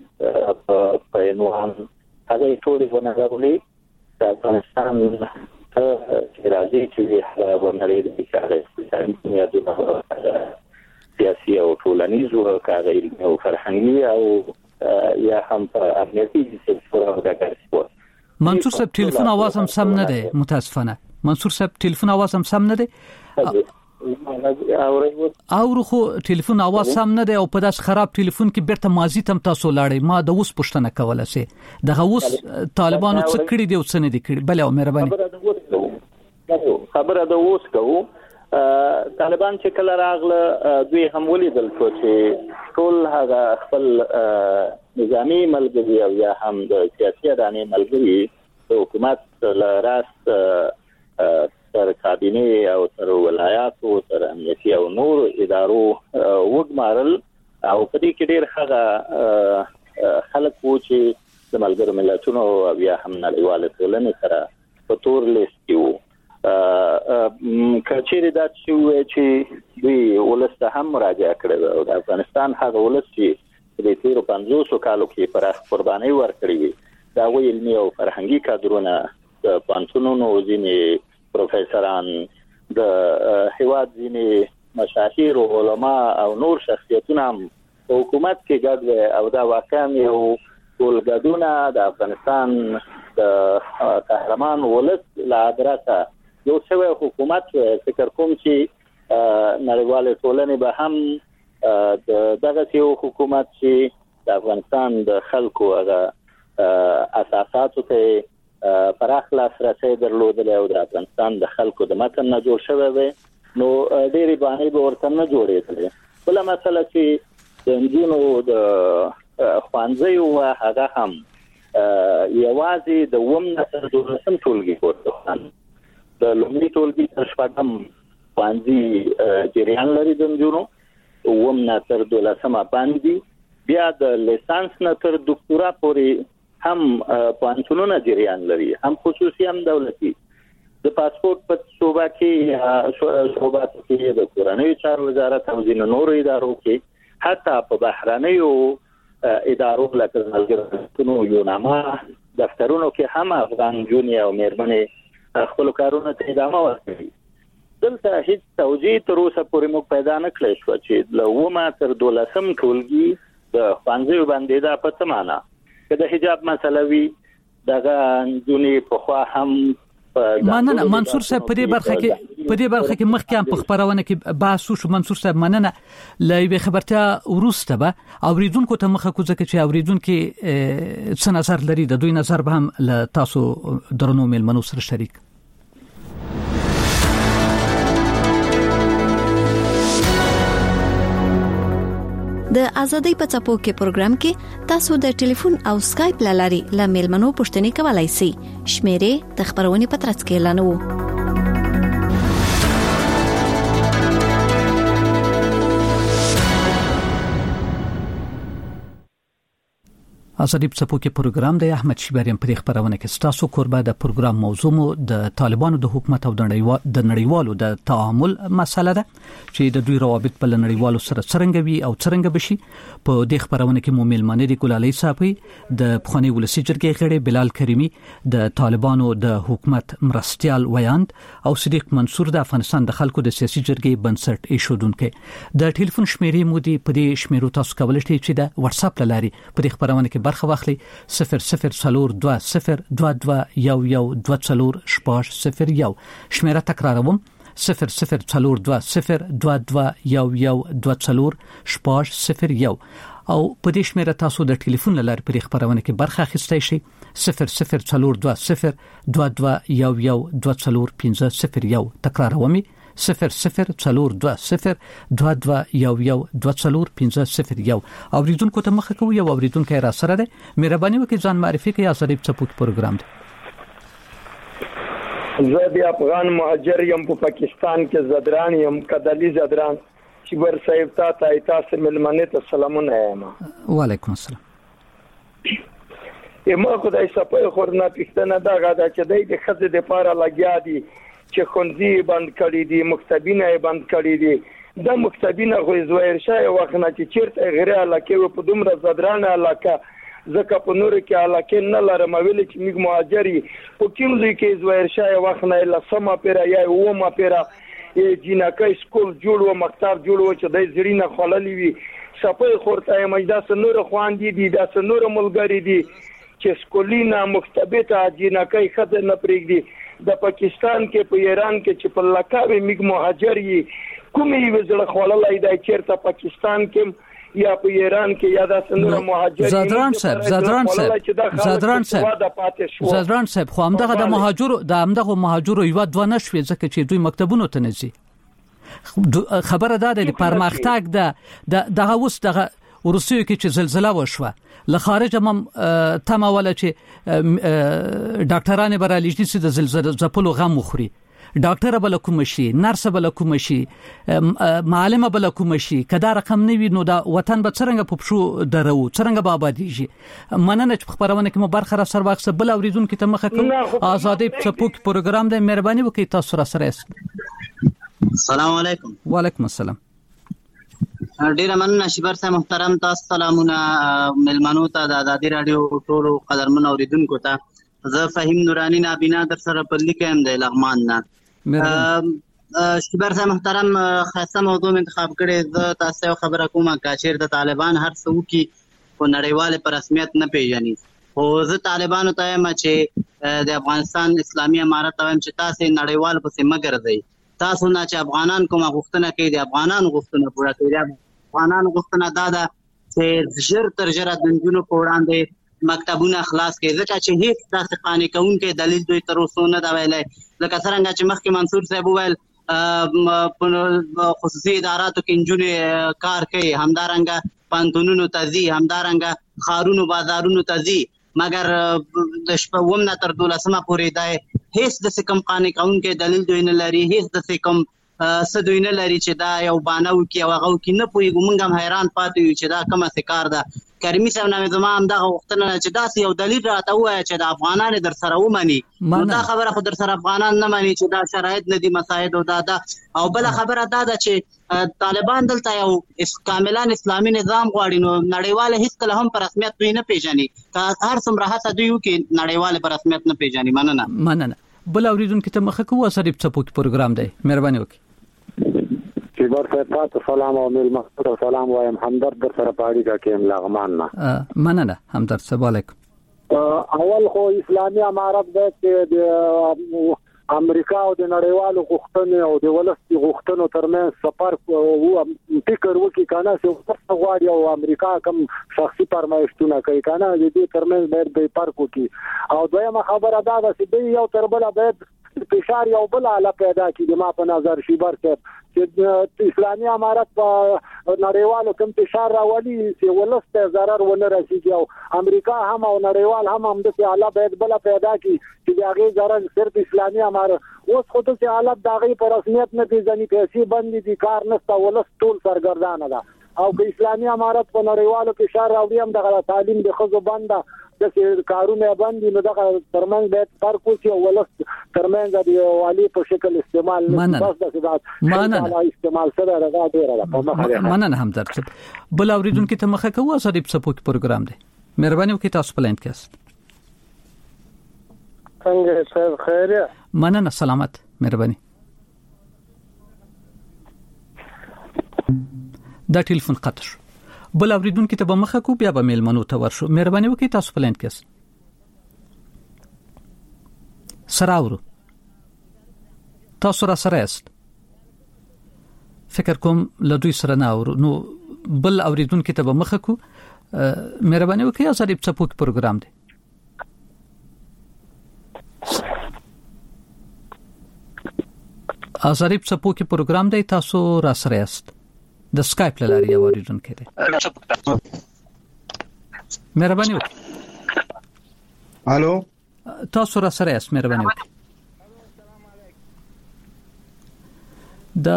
S6: بهیر په عنوان هغه ټول ونغولي د افغانستان چې راځي چې هغه نړۍ د اقتصادي بنیادونو سیاسي او ټولنیز او کاغذي او فرهنګي او یا هم په امنیتي سکتور او دغه
S2: منصور صاحب ټلیفون आवाज هم سم نه دی متاسفانه منصور صاحب ټلیفون आवाज هم سم نه دی او خو ټلیفون आवाज سم نه دی او په داس خراب ټلیفون کې بیرته ماضی تم تاسو لاړې ما د اوس پښتنه کوله سي دغه اوس طالبانو څه کړی دی او څه نه دی کړی بل او مهرباني
S6: خبره د اوس کوو طالبان چې کله راغله دوی هم ولیدل چې ټول هغه خپل نظامی ملګری او یا هم د سیاسي ادارې ملګری د حکومت لراست تر کابینه او تر ولایات او تر امنیتي او نور ادارو وګمارل او په دې کې ډېر هغه خلک وو چې د ملګرو ملتونو او یا هم نړیوال ټولنې سره په تور لیست کې وو کچېره دا چې دوی ولسته هم مراجعه کړې او د افغانستان هغه ولس چې د تیر پنځوس کالو کې پر قرباني ورکړي دا وی علمي او فرهنګي کادرونه د پانتونونو ځینې پروفیسوران د هیواد ځینې مشاهیر او علما او نور شخصیتونه هم حکومت کې ګډ او دا واقعا یو ټولګډونه د افغانستان د قهرمان ولس لا درته یو څه حکومت فکر کوم چې نړیوال ټولنې به هم د دغه یو حکومت چې د افغانستان د خلکو هغه اساساتو ته پراخ لاسرسي درلودل او د افغانستان د خلکو د متن نه جوړ شوی وي نو ډېری باندې به ورته نه جوړېدل بل مسله چې د انجونو د خوانځي او هغه هم یوازې د وم نسل دولسم ټولګي کوته د لومړي ټولګي تر شپږم خوانځي جریان لري د انجونو وم نسل دولسمه باندې بیا د لیسانس نه تر ډاکټورا پورې هم پانتونونه جریان لري هم خصوصي هم دولتي د پاسپورت په صوبه کې صوبه کې د کورنۍ چارو وزارت او ځینو نورو ادارو کې حتی په بهرنیو ادارو لکه ملګرتونو یوناما دفترونو کې هم افغان جونی او مېرمنې خپل کارونه ته ادامه ورکړي دلته هیڅ توجیه تر اوسه پورې موږ پیدا نه کړی شو چې له ومه تر دولسم ټولګي د خوانځي باندې دا په څه معنا د حجاب مسله وی دغه جونی په خوا هم
S2: مننه منصور صاحب په دې برخه کې په دې برخه کې مخکې هم په خبرونه کې بحث وشو منصور صاحب مننه لایوي خبرته ورسته به اوریدونکو ته مخه کوزه چې اوریدونکو څه نظر لري د دوی نظر به هم له تاسو درنو ملمنو سره شریک
S5: د ازادۍ په چاپو کې پروګرام کې تاسو د ټلیفون او سکایپ لاري له میلمنو پوښتنې کولای شئ شمیرې د خبرونې په ترڅ کې اعلانوو
S2: ازادي په چاپو کې پروګرام د احمد شیبریم په خبرونه کې تاسو قربا د پروګرام موضوع مو د طالبانو د حکومت او د نړیوالو د تعامل مسله ده چې د دوی روابط په نړیوالو سره څنګه وي او څنګه بشي په دې خبرونه کې مو ملمنه دي ګلالي صاحب د پخوانی ولسی جرګې غړي بلال کریمی د طالبانو د حکومت مرستيال ویاند او صدیق منصور د افغانستان د خلکو د سیاسي جرګې بنسټ ایښودونکو د ټلیفون شمیرې مو دي په دې شمیرو تاسو کولای شئ چې د واتس اپ لاري په دې خبرونه کې برخه واخلي صفر صفر صفر دو صفر دو دو یو یو دو صفر شپږ صفر یو شمیره تکراروم صفر صفر صفر دو صفر دو دو یو یو دو صفر شپږ صفر یو او په دې شمیره تاسو د ټلیفون لارې په خبرونه کې برخه اخیستئ شئ صفر صفر صفر دو صفر دو دو یو یو دو صفر پنځه صفر یو تکراروم صفر صفر صفر دو صفر دو دو یو یو دو صفر پنځه صفر یو اوریدونکو ته مخه کوي او اوریدونکو را سره ده مهرباني وکړئ ځان معرفي کړئ ازادي سپورت پروګرام دی
S7: زه د افغان مهاجر یم په پاکستان کې زدران یم کدلی زدران چې ور صاحب ته تاسو ملمنه ته سلامونه یم
S2: وعلیکم السلام
S7: یم خدای سپه خورنه پښتنه دا غاده چې د خزه د پاره لګیا دي چې خونځي بند کړی دي مکتبینه بند کړی دي د مکتبینه خو زویر شای وخت نه چې چیرته غیر علاقه په دومره زدران علاقه ځکه په نور کې علاقه نه لرم ویل چې موږ مهاجري په کوم ځای کې زویر شای وخت نه لسمه پیرا یا ومه پیرا جنکای سکول جوړ و مکتب جوړ و چې د زړینه خللې وي صفای خورته مجدا سنور خوان دي دي د سنور ملګری دي چې سکولینا مختبته جنکای خدای نه پرېږدي د پاکستان کې په ایران کې چې په لقب میګ مهاجري کومې وزړه خللای د چیرته پاکستان کې یا په ایران کې یا د سنور مهاجري
S2: زادران صاحب زادران صاحب زادران صاحب زادران صاحب خو همدغه د مهاجرو د همدغه مهاجرو یو دوه نشوي ځکه چې دوی مکتبونو ته نه ځي خبره ده د پرمختګ د دغه اوس دغه ورسوي کې چې زلزلہ وشوه له خارج هم تمه ولا چې ډاکټرانه برالیږي چې د زلزلې زپلو غم مخوري ډاکټر بل کوم شي نرس بل کوم شي معلمه بل کوم شي کدا رقم نه وي نو دا وطن به څنګه په پښو درو څنګه به آبادیږي مننه چې خبرونه کې مو برخه را سر واخص بل اوریدون کې ته مخه کوم آزادی چپوک پروګرام د مهرباني وکړئ تاسو را سره
S8: السلام علیکم
S2: وعلیکم السلام
S8: ډیر مننه شبر صاحب محترم تاسو سلامونه ملمنو ته د آزادی رادیو ټولو قدرمن اوریدونکو ته زه فهیم نورانی نابینا در سره په لیکم د لغمان نه شبر صاحب محترم خاصه موضوع انتخاب کړی زه تاسو خبره کومه کاشر د طالبان هر څو کې په نړیواله پر رسمیت نه پیژني خو زه طالبانو ته یم چې د افغانستان اسلامي امارت ته یم چې تاسو نړیوال پسې مګرځئ تاسو نه چې افغانان کومه غوښتنه کوي د افغانانو غوښتنه پوره کوي د افغانانو غوښتنه دا ده چې ژر تر ژره د نجونو په وړاندې مکتبونه خلاص کړي ځکه چې هیڅ داسې قانع کوونکی دلیل دوی تر اوسه نه دی ویلی لکه څرنګه چې مخکې منصور صاحب وویل په خصوصي اداراتو کې نجونې کار کوي همدارنګه پوهنتونونو ته ځي همدارنګه ښارونو بازارونو ته ځي مګر د شپږم نه تر دولسمه پورې دی هیڅ داسې کوم قانع کوونکی دلیل دوی نه لري هیڅ داسې کوم څه دوی نه لري چې دا یو بانه وکړي او هغه وکړي نه پوهېږو موږ هم حیران پاتې یو چې دا کومه څه کار ده کریمي صاحب نه مې زما همدغه غوښتنه ده چې داسې یو دلیل راته ووایه چې د افغانان در سره ومني نو دا خبره خو در سره افغانان نه مني چې دا شرایط نه دي مساعد او دا ده او بله خبره دا ده چې طالبان دلته یو کاملا اسلامي نظام غواړي نو نړیواله هېڅکله هم په رسمیت دوی نه پیژني که هر څومره هڅه دوی وکړي نړیواله په رسمیت نه پیژني مننه
S2: مننه بل اوریدونکو ته مخه کوو صریب څپوک پروګرام دی مهرباني وکړئ
S9: شبر صاحب تاسو سلام او ملمنو سلام وایم همدرد در سره پاړی کا کې لغمان نه
S2: مننه همدرد صاحب علیکم
S9: اول خو اسلامي امارت د امریکا او د نړیوالو غوښتنې او د ولستي غوښتنو ترمنځ سفر او فکر وکړي کنه چې څه غواړي او امریکا کوم شخصي فرمایشتونه کوي کنه د دې ترمنځ باید به فرق وکړي او دویمه خبره دا ده چې یو تر بل باید فشار یو بل علا پیدا کړي ما په نظر شبر صاحب چې اسلامي امارت په نړیوالو کوم فشار راولي چې ولسته ضرر ونه رسیږي او امریکا هم او نړیوال هم هم د علا باید بل پیدا کړي چې هغه ضرر صرف اسلامي امارت اوس خو ته حالت دغه پر رسمیت نه پیژني پیسې باندې دي کار نشته ولس ټول سرګردانه ده او که اسلامي امارت په نړیوالو فشار راوړي هم د تعلیم د خزو بنده د کارونه باندې نو دغه ترمنځ باید فرق وشي او ولس ترمنځ د والی په شکل استعمال
S2: نه بس د ذات
S9: مننه استعمال سره راغلی ډیره په مخه
S2: مننه هم درته بل اوریدونکو ته مخه کوو صدیق سپوک پروګرام دی مهرباني وکړئ تاسو پلاند کېست
S10: څنګه صاحب خیریه
S2: مننه سلامت مهرباني دا ټلیفون قطع شو بل اوریدونکو ته به مخه کو بیا به میلمنو ته ورشو مهرباني وکړئ تاسو پلاند کېست سراورو تاسو را سره است فکر کوم لدوی سره نه اورو نو بل اوریدونکو ته به مخه کو مهرباني وکړئ ازادي چپوک پروګرام دی ازادي چپوک پروګرام دی تاسو را سره است د اسکایپ لاري اوریدونکو دی مهرباني وکړئ
S11: الو
S2: تاسو را سره است مهرباني وکړئ د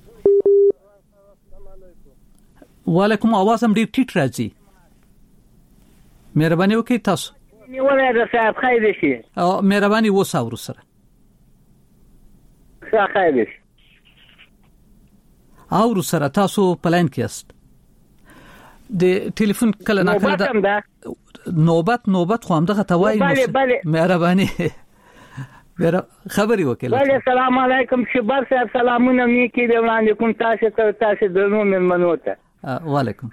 S2: وعلیکم आवाज هم ډیر ټیټ راځي مهرباني وکړئ تاسو
S10: نیولای د صاحب خیر شي
S2: او مهرباني وساورو سره
S10: ښه خیر شي
S2: او سره تاسو پلان کېست د ټلیفون کله نه کله دا نوبت نوبت خو هم دغه توای مهرباني ډیر خبري وکړه.
S10: بله السلام علیکم شبر صاحب سلامونه مې کې دی وړاندې کوم تاسو ته تاسو درنو مېلمنو ته.
S2: وعلیکم.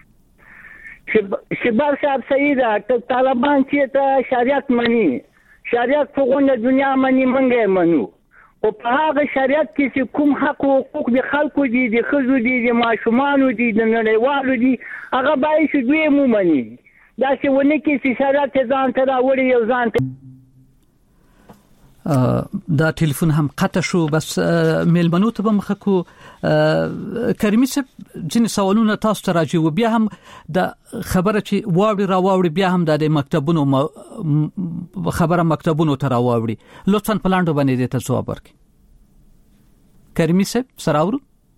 S10: شبر صاحب سیدا طالبان چې ته شریعت مني شریعت په غونډه دنیا مني منګه منو او په هغه شریعت کې چې کوم حق او حقوق د خلکو دي د خزو دي د ماشومان دي د نړیوالو دي هغه باید چې دوی مو مني دا چې ونه کې چې شریعت ځان ته راوړي یو ځان ته
S2: دا ټلیفون هم قطع شو. بس میلمنو ته به مخه کو کریمي صاحب ځینې سوالونه تاسو ته راځي او بیا هم د خبره چې واوړي را واوړي بیا هم د مکتبونو خبره مکتبونو ته را واوړي لطفا پلاندو باندې ته ځواب ورکړئ. کریمي صاحب سراورو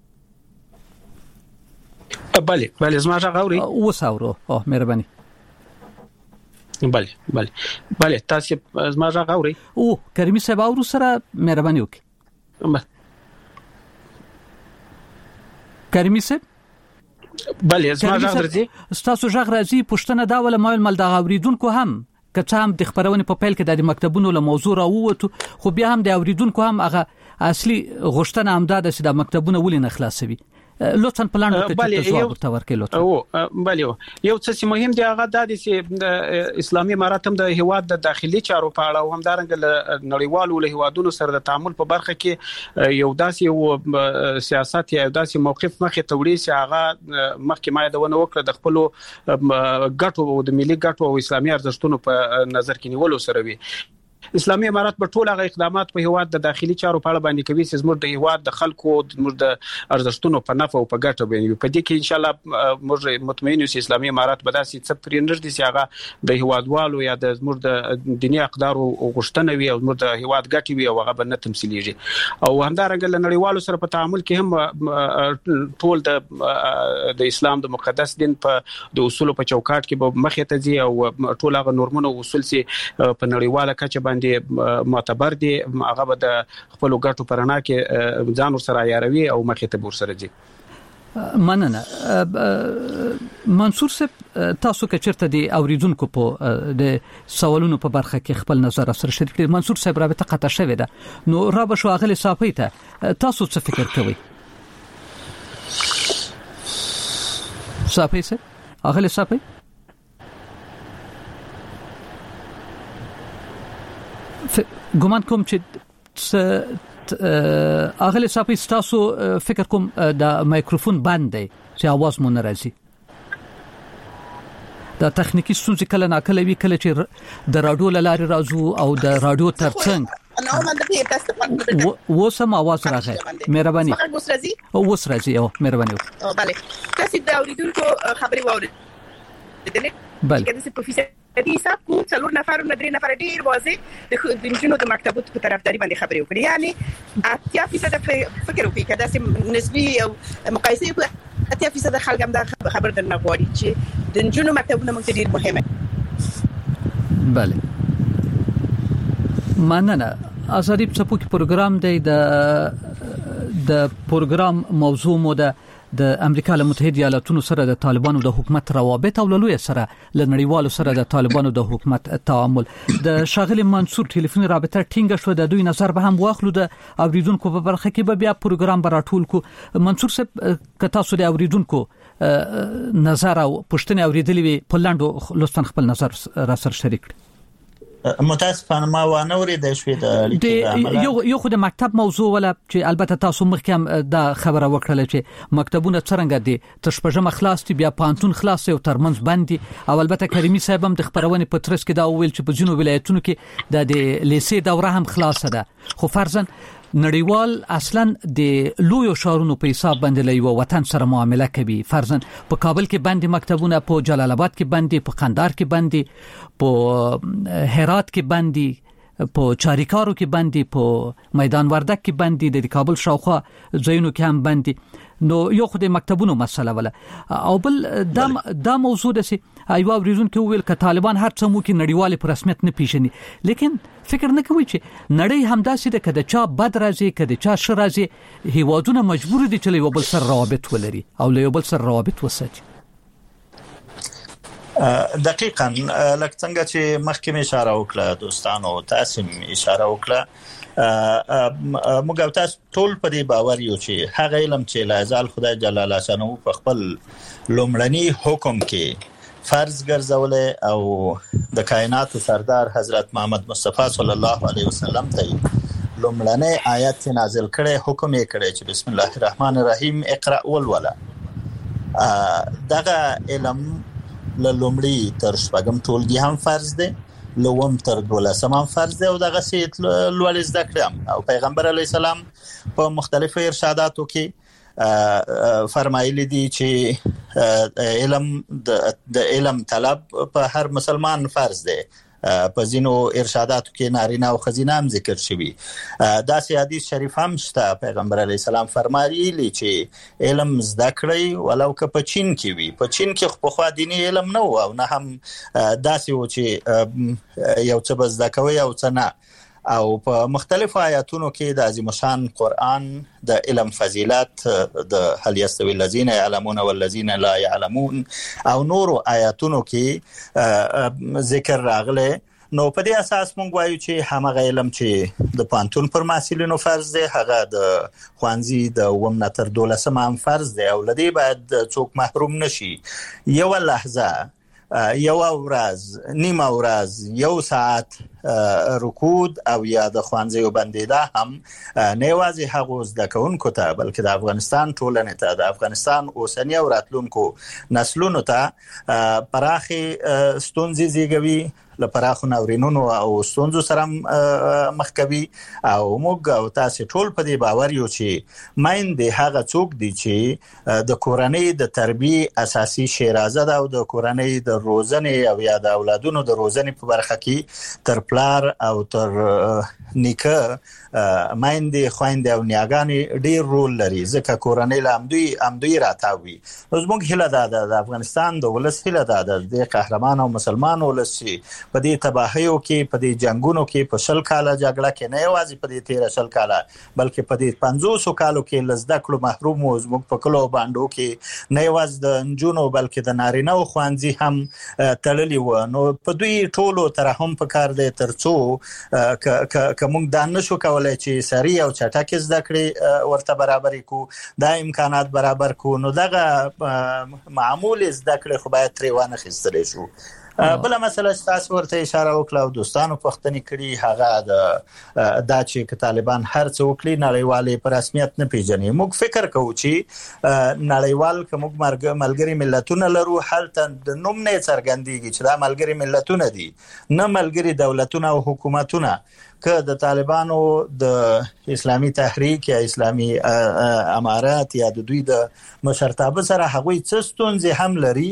S3: بله بله زما غاوري
S2: او ساورو او مهرباني
S3: بله بله بله تاسو زما غاوري
S2: او کریمي صاحب اورو سره مهرباني وکړئ. کریمي صاحب
S3: بله زما غاغ راځي
S2: تاسو غاغ راځي پښتنه دا ول مال مال د اوریدونکو هم کته هم د خبرونه په پیل کې د مکتبونو له موضوع راووتو خو بیا هم د اوریدونکو هم هغه اصلي غوښتنه امداد چې د مکتبونه ولې نه خلاصوي. لطفا پلان ته ځواب ورکړئ لطفا.
S3: او بله یو څه مهم دی هغه د چې اسلامي امارات هم د هیواد د داخلي چارو په اړه او هم دارنګ نړیوالو له هیوادونو سره د تعامل په برخه کې یو داسې یو سیاست یا داسې موقف مخې ته وړي چې هغه مخکې ما د ونه وکړه د خپل ګټو او د ملي ګټو او اسلامي ارزښتونو په نظر کې نیولو سره وي. اسلامي امارات په ټول هغه اقدامات په هیواد د داخلي چارو په اړه باندې کوي چې زموږ د هیواد د خلکو زموږ د ارزښتونو په نفع او په ګټه باندې په دې کې ان شاء الله موږ مطمئن یو چې اسلامي امارات به داسې څه پرې نږدې چې هغه د هیوادوالو یا د زموږ د دینی اقدار او غوښتنې وي او زموږ د هیواد ګټې وي او هغه به نه تمثيليږي او همدارنګه له نړیوالو سره په تعامل کې هم ټول د د اسلام د مقدس دین په د اصول په چوکاټ کې به مخې ته ځي او ټول هغه نورمونه او اصول چې په نړیواله کچه باندې معتبر دي هغه به د خپل ګټو پرانا کې ځان سره یاروي او مخې ته بور سره دي.
S2: مننه. منصور صاحب تاسو که چیرته دی اوریدونکو په د سوالونو په برخه کې خپل نظر سره شریک کړئ. منصور صاحب رابطه قطع شوې ده نو را به شو اغلی صافي ته تاسو څه فکر کوئ؟ صافي صاحب اغلی صافي ګومان کوم چې اغلی صافي تاسو فکر کوم د مایکروفون بند دی چې आवाज مو نه راځي. د تخنیکی ستونزې کله ناکله وی کله چې د رادیو لارې راځو او د رادیو ترڅنګ
S1: نو مونږ د تاسو
S2: و سم आवाज راغی. مهرباني
S1: اوس راځي
S2: او اوس راځي او مهرباني
S1: او bale تاسو د اوریدونکو خبري واورئ.
S2: بله
S1: کله چې پروفیسور دې حساب کو څلور نفر نه درې نفر ډیر واضح د انجینو د مکتبونو په طرفداري باندې خبرې وکړي یعنی اتیا فیصد فکر وکړي کدا سم نسبی او مقایسه وکړي اتیا فیصد خلک هم دا خبر درنه غواړي چې د انجینو مکتبونه موږ ډیر مهمه.
S2: بله مننه. ازادي په پروګرام دی د د پروګرام موضوع مو ده د امریکا له متحده ایالاتونو سره د طالبانو د حکومت روابط او لوی سره ل نړیوالو سره د طالبانو د حکومت تعامل. د شاغلی منصور ټلیفوني رابطه ټینګه شو د دوی نظر به هم واخلو د اوریدونکو په برخه کې به بیا پروګرام براټول کو. منصور صاحب کتا سو د اوریدونکو نظر او پښتنه اوریدلې وي په لاندو لوستن خپل نظر را سره شریک کړي.
S12: متاسفانه ما ونه ورېدل شوې د
S2: یو یو خو د مکتب موضوع ولا چې البته تاسو مخکې دا خبره وکړه چې مکتبونه څنګه دي تشپجم خلاص دي بیا پانتون خلاص او ترمنځ باندې او البته کریمي صاحب هم د خبرونه په ترڅ کې دا ویل چې په جنوب ولایتونو کې د لیسې دوره هم خلاصه ده خو فرضاً نړیوال اصلا د لوی شهرونو په حساب باندې له یو وطن سره معامله کوي. فرضاً په کابل کې باندې مکتبونه په جلال آباد کې باندې په قندهار کې باندې په هرات کې باندې په چاریکارو کې باندې په میدان وردک کې باندې د کابل شاوخوا ځایونو کې هم باندې نو یو خو د مکتبونو مسله ولا او بل دا دا موضوع ده چې ایو اوریدون کې ویل ک طالبان هر څه مو کې نړیوال په رسمیت نه پیژني لیکن فکر نه کوي چې نړۍ همداسې ده کده چا بد راځي کده چا شر راځي هیوادونه مجبور دي چې یو بل سره روابط ولري او له یو بل سره روابط وساتي.
S12: دقیقاً لکه څنګه چې مخکې مې اشاره وکړه دوستانو تاسو اشاره وکړه موږ تاسو ټول په دې باور یو چې هغه علم چې لازال خدای جل شانه په خپل لومړني حکم کې فرض ګرځولې او د کائنات سردار حضرت محمد مصطفی صلی الله علیه وسلم ته لومړنی آیت نازل کړي حکم یې کړی چې بسم الله الرحمن الرحیم اقرأ ولولا دغه علم له لومړي تر شپږم ټولګي هم فرض دی لوم تر دولسم هم فرض دی او دغه سي لول زده کړم او پیغمبر علی السلام په مختلفو ارشاداتو کې فرمایلی دي چې علم د علم طلب په هر مسلمان فرض دی په ځینو ارشاداتو کې نارینه او ښځینه هم ذکر شوی دا سي حدیث شریف هم شته پیغمبر علی السلام فرمایلی چې علم زده کړئ ولو که په چین کې وي په چین کې خو خو دیني علم نه و او نه هم داسې و چې یو څه زده کوي او څه نه او په مختلفو آیاتونو کې د عظیم شان قرآن د علم فضیلت د هل یستوی الذین یعلمون والذین لا یعلمون او نورو آیاتونو کې ذکر راغله نو په دې اساس مونږ وایو چې همغه علم چې د پانتون پر محصلینو فرض دی هغه د خوانزي د اووم نه تر دولسم هم فرض دی او لدی باید څوک محروم نشي یو لحظه یو ورځ نیمه ورځ یو ساعت رکود او یا د خوانزیو بندیده هم نه یوازې هغه زده کوونکو ته بلکې د افغانستان ټولنې ته د افغانستان اوسنی او راتلونکو نسلونو ته پراخي ستونزې زیږوي لپاره ناورینونو او ستونزو سره مخ کوي او موږ او تاسو ټول په دې باور یو چې مایندې هغه څوک دي چې د کورنۍ د تربیه اساسي شیرازه ده او د کورنۍ د روزنې او یا د اولادونو د روزنې په برخه کې تر پلار او تر نیکه مایندې خويندې او نیاګانې ډیر رول لري ځکه کورنۍ لامدوی امدوی راتاوي زموږ هله ده د افغانستان د ولس هله ده د قهرمان او مسلمان ولس په دې تباهیو کې په دې جنگونو کې په شل کاله جګړه کې نه یوازې په دې تیر شل کاله بلکې په دې پنځوس کالو کې لزده کړو محروم او زموږ په کلو باندې کې نه یوازې د انجونو بلکې د نارینه او خوانزي هم تړلي و نو په دوی ټولو تر هم په کار دی ترڅو کوم د نشو کولای چې سری او چټک زده کړې ورته برابر کو دا امکانات برابر کو نو دغه معمول زده کړې خو باید تریوانه خستل شو بل مسله تاسو ورته اشاره وکړه او دوستانو پښتني کړي هغه د دا چې طالبان هر څه وکړي نړیوالې په رسمیت نه پیژني موږ فکر کوو چې نړیوال کوم ملګری ملتونه لرو هلته د نوم نه څرګندېږي چې دا ملګری ملتونه دي نه ملګری دولتونه او حکومتونه که د طالبانو د اسلامي تحریک یا اسلامي امارات یا د دوی د مشرتابه سره هغوی څه ستونزې هم لري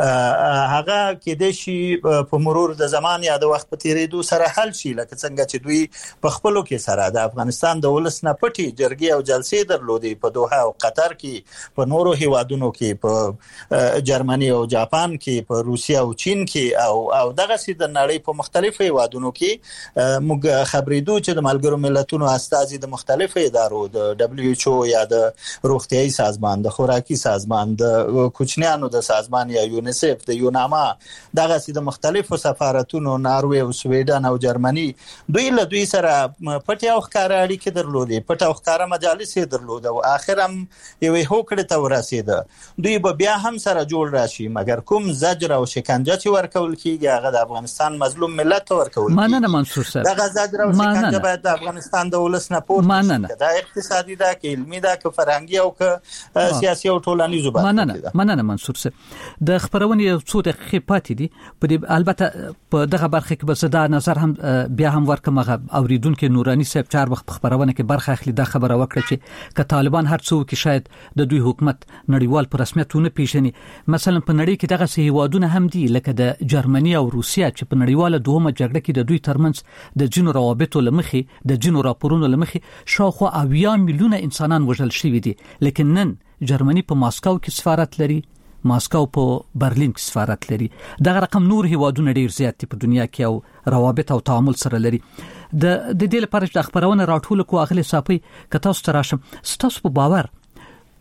S12: هغه کې د شي په مرور د زمان یا د وخت په تیریدو سره حل شي لکه څنګه چې دوی په خپلو کې سره د افغانستان د ولس نه پټي جرګې او جلسې درلودي په دوحه او قطر کې په نورو هیوادونو کې په جرمني او جاپان کې په روسیا او چین کې او او دغه سي د نړۍ په مختلفو هیوادونو کې موږ خبرېدو چې د ملګرو ملتونو استازي د مختلفو ادارو د دبليو ایچ او یا د روغتيایي سازمان د خوراکي سازمان د کوچنیانو د سازمان یا یونیسف د یوناما دغه سي د مختلفو سفارتونو ناروې او سویډن او جرمني دوی له دوی سره پټي او ښکارا اړیکې درلودې پټ او ښکارا مجالس درلود او اخر هم یو هوکړه ته ورسېده دوی به بیا هم سره جوړ راشي مګر کوم زجر او شکنجه چې ورکول کیږي هغه د افغانستان مظلوم ملت ورکول
S2: مننه منصور صاحب
S12: دغه زجر او شکنجه باید د افغانستان د ولس نه پورته دا اقتصادي دا کې علمي دا کې فرهنګي او کې سیاسي او ټولنیزو باندې
S2: مننه مننه منصور صاحب د خبرونې یو څو دقیقې پاتې دي په دې البته په دغه برخه کې به زدا نظر هم بیا هم ورکم اوریدونکو نورانی صاحب چار وخت خبرونه کې برخه اخلي دا خبره وکړه چې ک طالبان هر څو کې شاید د دوی حکومت نړیوال په رسمیتونه پیژني مثلا په نړۍ کې دغه سه هیوادونه هم دي لکه د جرمني او روسیا چې په نړیواله دومره جګړه کې د دوی ترمنځ د جنو روابطو لمخي د جنو راپورونو لمخي شاوخوا اویا میلیونه انسانان وژل شوي دي لیکن نن جرمني په ماسکو کې سفارت لري ماسکو په برلین کې سفارت لري دغه رقم نور هیوادونه ډیر زیات په دنیا کې او روابط او تعامل سره لري د د دې لپاره د خبرونه راټول کو اغلی صافي کته ستراشم ستاسو په باور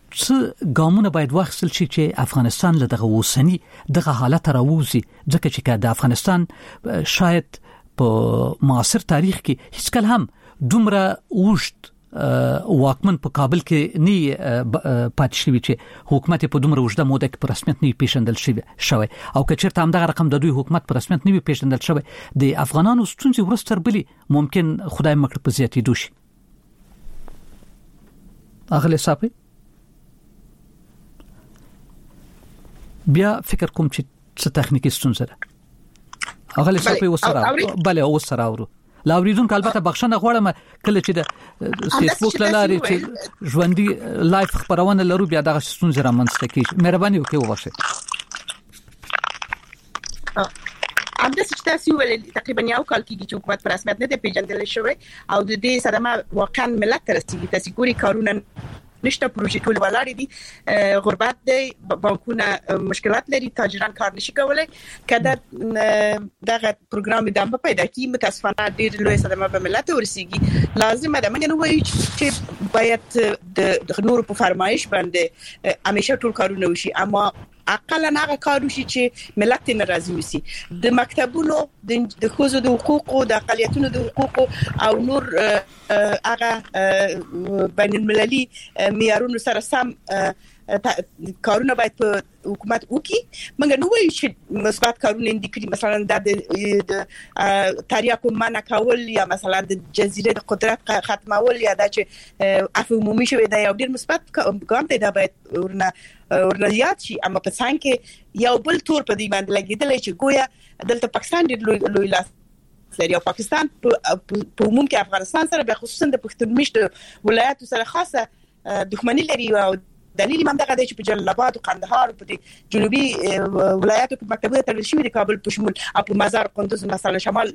S2: څه ګامونه باید واخیستل شي چې افغانستان له دغه اوسنی دغه حالت راووزي، ځکه چې د افغانستان شاید په معاصر تاریخ کې هیڅ کله هم دومره اوږد واکمن په کابل کې نه پاتې شوی چې حکومت په دومره اوږده موده کې په رسمیت نه پیژندل شوی او که چېرته هم دغه رقم د دوی حکومت په رسمیت نه پیژندل شوی د افغانانو ستونزې ورسته تر بلې ممکن خدای مکړه په زیاتېدو شي. اغلی صاحب بیا فکر کوم چې څه تخنیکی ستونزه ده. اغلی صاحب وسره بله وسره اورو لاوریدونکو البته بخښنه غواړم کله چې د فیسبوک لاري چې ژوندۍ لایف خبرونه لرو بیا دغه ستونزې رامنځته کیږي. مهرباني وکړئ وبخښئ.
S1: همدا چې تاسو ولې تقریبا یو کال کې چې حکومت پر رسمیت نه دی پیژندل شوی او د دې صدمه واقعا ملت رسیدي. تاسو ګوري کارونه نشته، پروژې ټول ولاړې دي، غربت دی، بانکونه مشکلات لري، تاجران کار نشي کولای. کله دغه پروګرام د پیدا کی متاسفانه ډیر لوی صدمه په ملت ورسیږي. لازم ده موږ نو وایو چې باید د نور په فرمایش باندې همیشه ټول کارونه وشي، اما اقلا هغه کار وشي چې ملت ناراضي وسی. د مکتبونو د خوځو د حقوقو د اقلیتونو د حقوقو او نور هغه بین المللي معیارونو سره سم کارونه باید په حکومت وکړي. موږ نو وایو چې مثبت کارونه اندي کړي، مثلا د تاریخ منع کول یا مثلا د جزیره د قدرت ختمول یا د چې عفو عمومي شوی دا یو ډیر مثبت ګام دی، دا باید ورنه ورنیات شي. اما په څنګه کې یو بل تور په دې باندې لګیدل چې گویا دلته پاکستان ډیر لوی لاس لري او پاکستان په عموم کې افغانستان سره به خصوصا د پښتون مشت ولایتو سره خاصه دښمنی لري. او دلیل هم دغه دی چې په جلال آباد او قندهار او په جنوبي ولایتو کې مکتبونه تړل شوي دي، کابل په شمول او په مزار قندوز مثلا شمال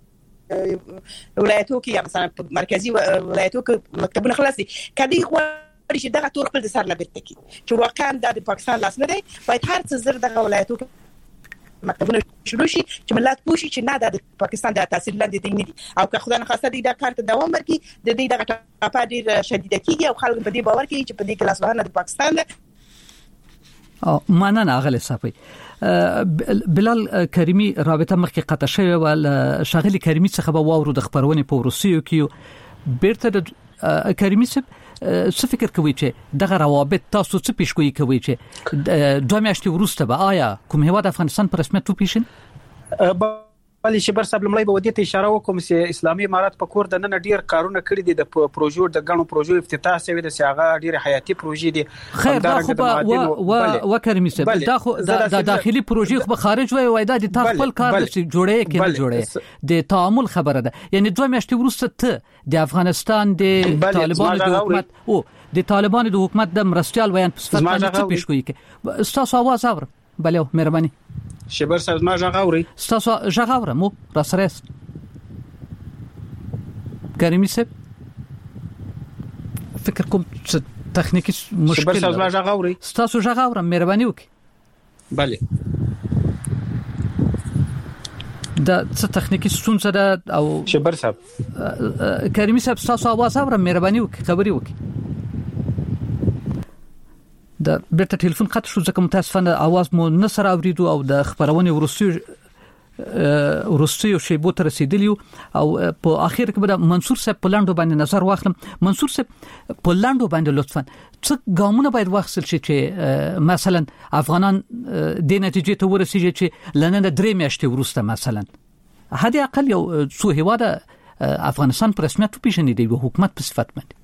S1: ولایتو کې یا مثلا په مرکزی ولایتو کې مکتبونه خلاص دي. کدی غواړي چې دغه تور خپل د سر نه بیرته کی چې واقعا د پاکستان لاس نه دی، باید هر څه زر دغه ولایتو مکتبونه شروع شي چې ملت پوه شي چې نه د پاکستان د تاثیر لاندې دی نه دي، او که خدای نه خواسته د کار ته دوام ورکړي د دې دغه ټاپه ډیر شدیده کیږي او خلک په دې باور کوي چې په دې کې لاس وهنه د پاکستان ده.
S2: او مننه اغلی صاحب. بلال کریمی رابطه مخکې قطع شوی و شاغلی کریمی څخه به واورو د خبرونه په روسیو کې بیرته د کریمی صاحب څه فکر کوي چې دغه روابط تاسو څه پیشګویي کوي چې دوه میاشتې وروسته به آیا کوم هیواد افغانستان په رسمیت وپیژني؟
S3: بلې شبر صاحب لمړی به ودې ته اشاره وکم چې اسلامي امارات په کور د نن ډیر کارونه کړی دي، د پروژو د غنو پروژو افتتاح شوی د سیاغه ډیر حیاتي پروژې دي.
S2: خیر دا خو به و وکرمی صاحب دا خو د داخلي پروژې خو خارج وای وای د تا خپل کار چې جوړې کې نه جوړې د تعامل خبره ده. یعنی دوه میاشتې وروسته ته د افغانستان د طالبانو د حکومت او د طالبانو د حکومت د مرستيال ویان په صفت باندې څه پیش کوي کې تاسو आवाज اورئ؟ بله مهرباني
S3: شبر صاحب ما ژغاوري
S2: تاسو ژغاوره مو را سره است کریمی صاحب فکر کوم تخنیکی مشکل
S3: شبر صاحب ما ژغاوري
S2: تاسو ژغاوره مهرباني وکړئ.
S3: بله
S2: دا څه تخنیکی ستونزه ده او
S3: شبر صاحب
S2: کریمی صاحب تاسو आवाज اورم مهرباني وکړئ خبري وکړئ. د بیرته ټلیفون قطع شو ځکه متاسفانه आवाज مو نه سره اوریدو او د خبرونه ورسي ورسي شیبو تر رسیدلی او په اخر کې به منصور صاحب په لاندو باندې نظر واخلم. منصور صاحب په لاندو باندې لطفا څه ګامونه باید واخیستل شي چې مثلا افغانان د نتیجې ته ورسیږي چې لنن درې میاشتې ورسته مثلا هدي اقل یو څو هیواد افغانستان پر رسمیت پیژني دی حکومت په صفت باندې.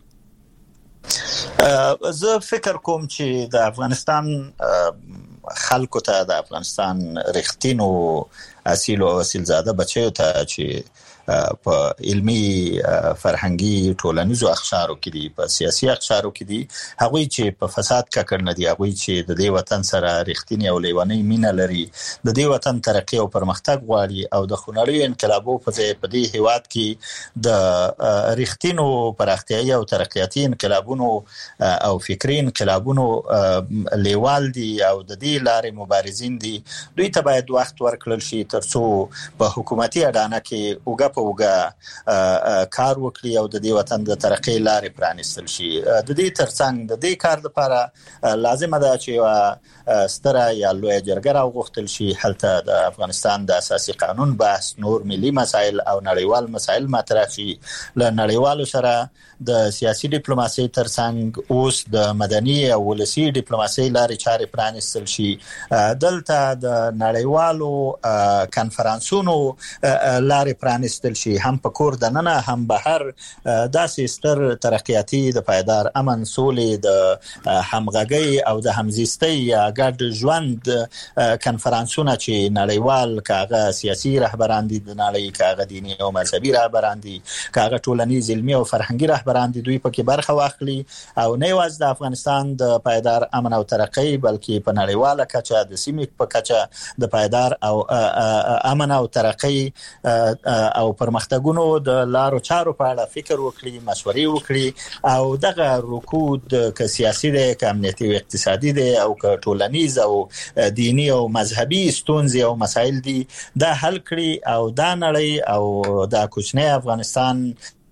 S12: زه فکر کوم چې د افغانستان خلکو ته د افغانستان رښتینو اصیل او اصیلزاده بچیو ته چې په علمي فرهنګي ټولنیزو اقشارو کې دي په سیاسي اقشارو کې دي هغه چې په فساد ککړ نه دي هغه چې د دې وطن سره رښتینی او لیواني مینه لري د دې وطن ترقی او پرمختګ غواړي او د خونړیو انقلابو په ځای په دې هیواد کې د رښتینو پراختیايي او ترقیاتي انقلابونو او فکری انقلابونو لیوال دي او د دې لارې مبارزین دي. دوی ته باید وخت ورکړل شي ترڅو په حکومتي اډانه کې وګ په وګه کار وکړي او د دې وطن د ترقۍ لارې پرانیستل شي. د دې ترڅنګ د دې کار لپاره لازم ده چې ستره یا لوی جرګه راوغوښتل شي. هلته د افغانستان د اساسي قانون بحث، نور ملي مسایل او نړیوال مسایل مطرح شي. له نړیوالو سره د سیاسي ډیپلوماسي ترڅنګ اوس د مدني او ولسی ډیپلوماسي لارې چارې پرانیستل شي. دلته د نړیوالو کانفرنسونو لارې پرانیستل شي، هم په کور دننه هم بهر. داسې ستر ترقیاتي د پایدار امن، سولې، د همغږۍ او د همزیستۍ یا ګډ ژوند کانفرنسونه چې نړیوال کاغه سیاسي رهبران دي، د نړۍ کاغه دینی او مذهبي رهبران دي، کاغه ټولنیز علمي او فرهنګي رهبران دي، دوی پکې برخه واخلي او نه یوازې د افغانستان د پایدار امن او ترقۍ بلکې په نړیواله کچه د سیمې په کچه د پایدار او امن او ترقۍ او پرمختګونو د لارو چارو په اړه فکر وکړي، مشورې وکړي او دغه رکود ک سیاسي دی، ک امنیتي او اقتصادي دی او ک ټولنیز او دینی او مذهبي ستونزې او مسایل دي دا حل کړي او دا نړۍ او دا کوچنی افغانستان.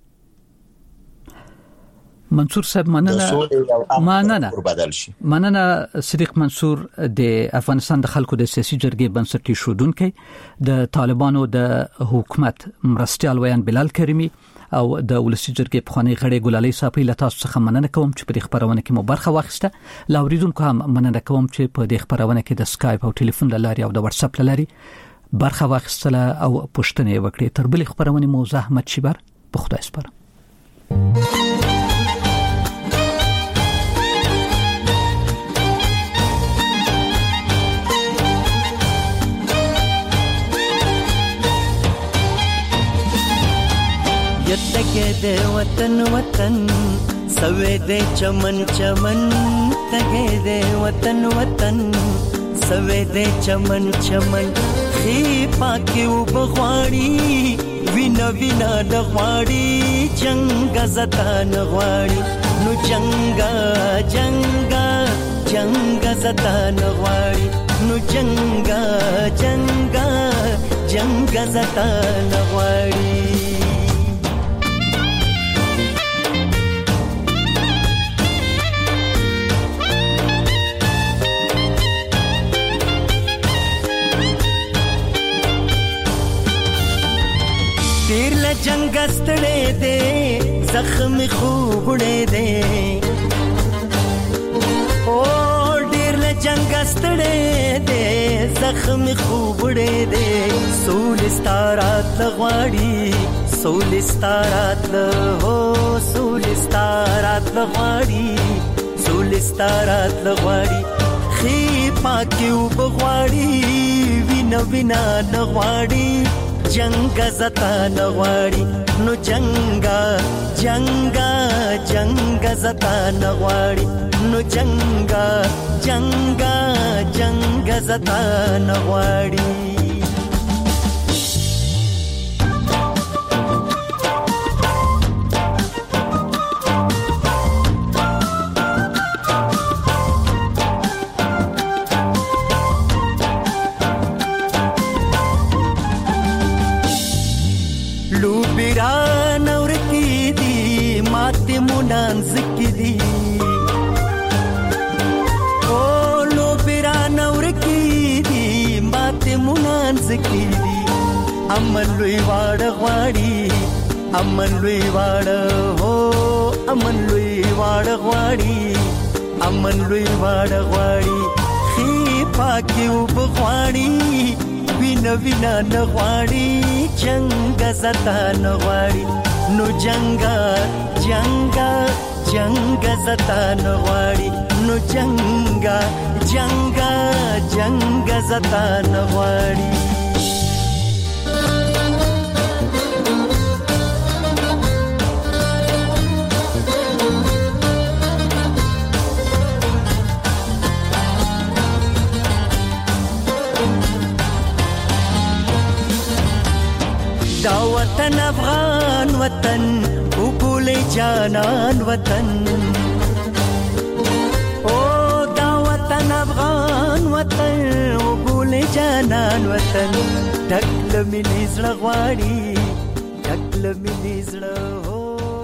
S2: منصور صاحب مننه مننه مننه صدیق منصور د افغانستان د خلکو د سیاسي جرګې بنسټي شودونکي، د طالبانو د حکومت مرستيال ویان بلال کریمی او د ولسی جرګې پخوانی غړي ګلالي صافي له تاسو څخه مننه کوم چې په دې خبرونه کې مو برخه واخیسته. لا اوریدونکو هم مننه کوم چې په دې خبرونه کې د سکایپ او ټلیفون لاري او د واتس اپ لاري برخه واخیستله او پوښتنه وکړي. تر بلې خبرونه مو زحمت شبر په خدای سپارم.
S13: تګه د وطن وطن سوي د چمن چمن، تګه د وطن وطن سوي د چمن چمن، خي پاکي وبغواړي وینا وینا د غواړي، جنگ زتان غواړي نو جنگا جنگا جنگ زتان غواړي نو جنگا جنگا جنگ زتان غواړي. تیر ل جنگ استړې دې زخم خوبړې دې، او ډیر ل جنگ استړې دې زخم خوبړې دې، سول ستارات لغواړي سول ستارات له هو سول ستارات لغواړي سول ستارات لغواړي، خي پاکي وبغواړي وینا وینا لغواړي، جنگ زتا نغواړي نو جنگا جنگا جنگ زتا نغواړي نو جنگا جنگا جنگ زتا نغواړي. ذکری او لو پیران اور کی دی بات منان ذکری، امن لوی واړ غواړي امن لوی واړ هو امن لوی واړ غواړي امن لوی واړ غواړي، خي پاکي وبغواړي وینا وینا نه غواړي، جنگ زتا نه غواړي نو جنگا جنگا جنگ زتا نغواړي نو جنگا جنگا جنگ زتا نغواړي. دا وطن افغان وطن وګولې جانان وطن، او دا وطن افغان وطن وګولې جانان وطن، ډک لمنې زړه غواړي لمینې زړه هو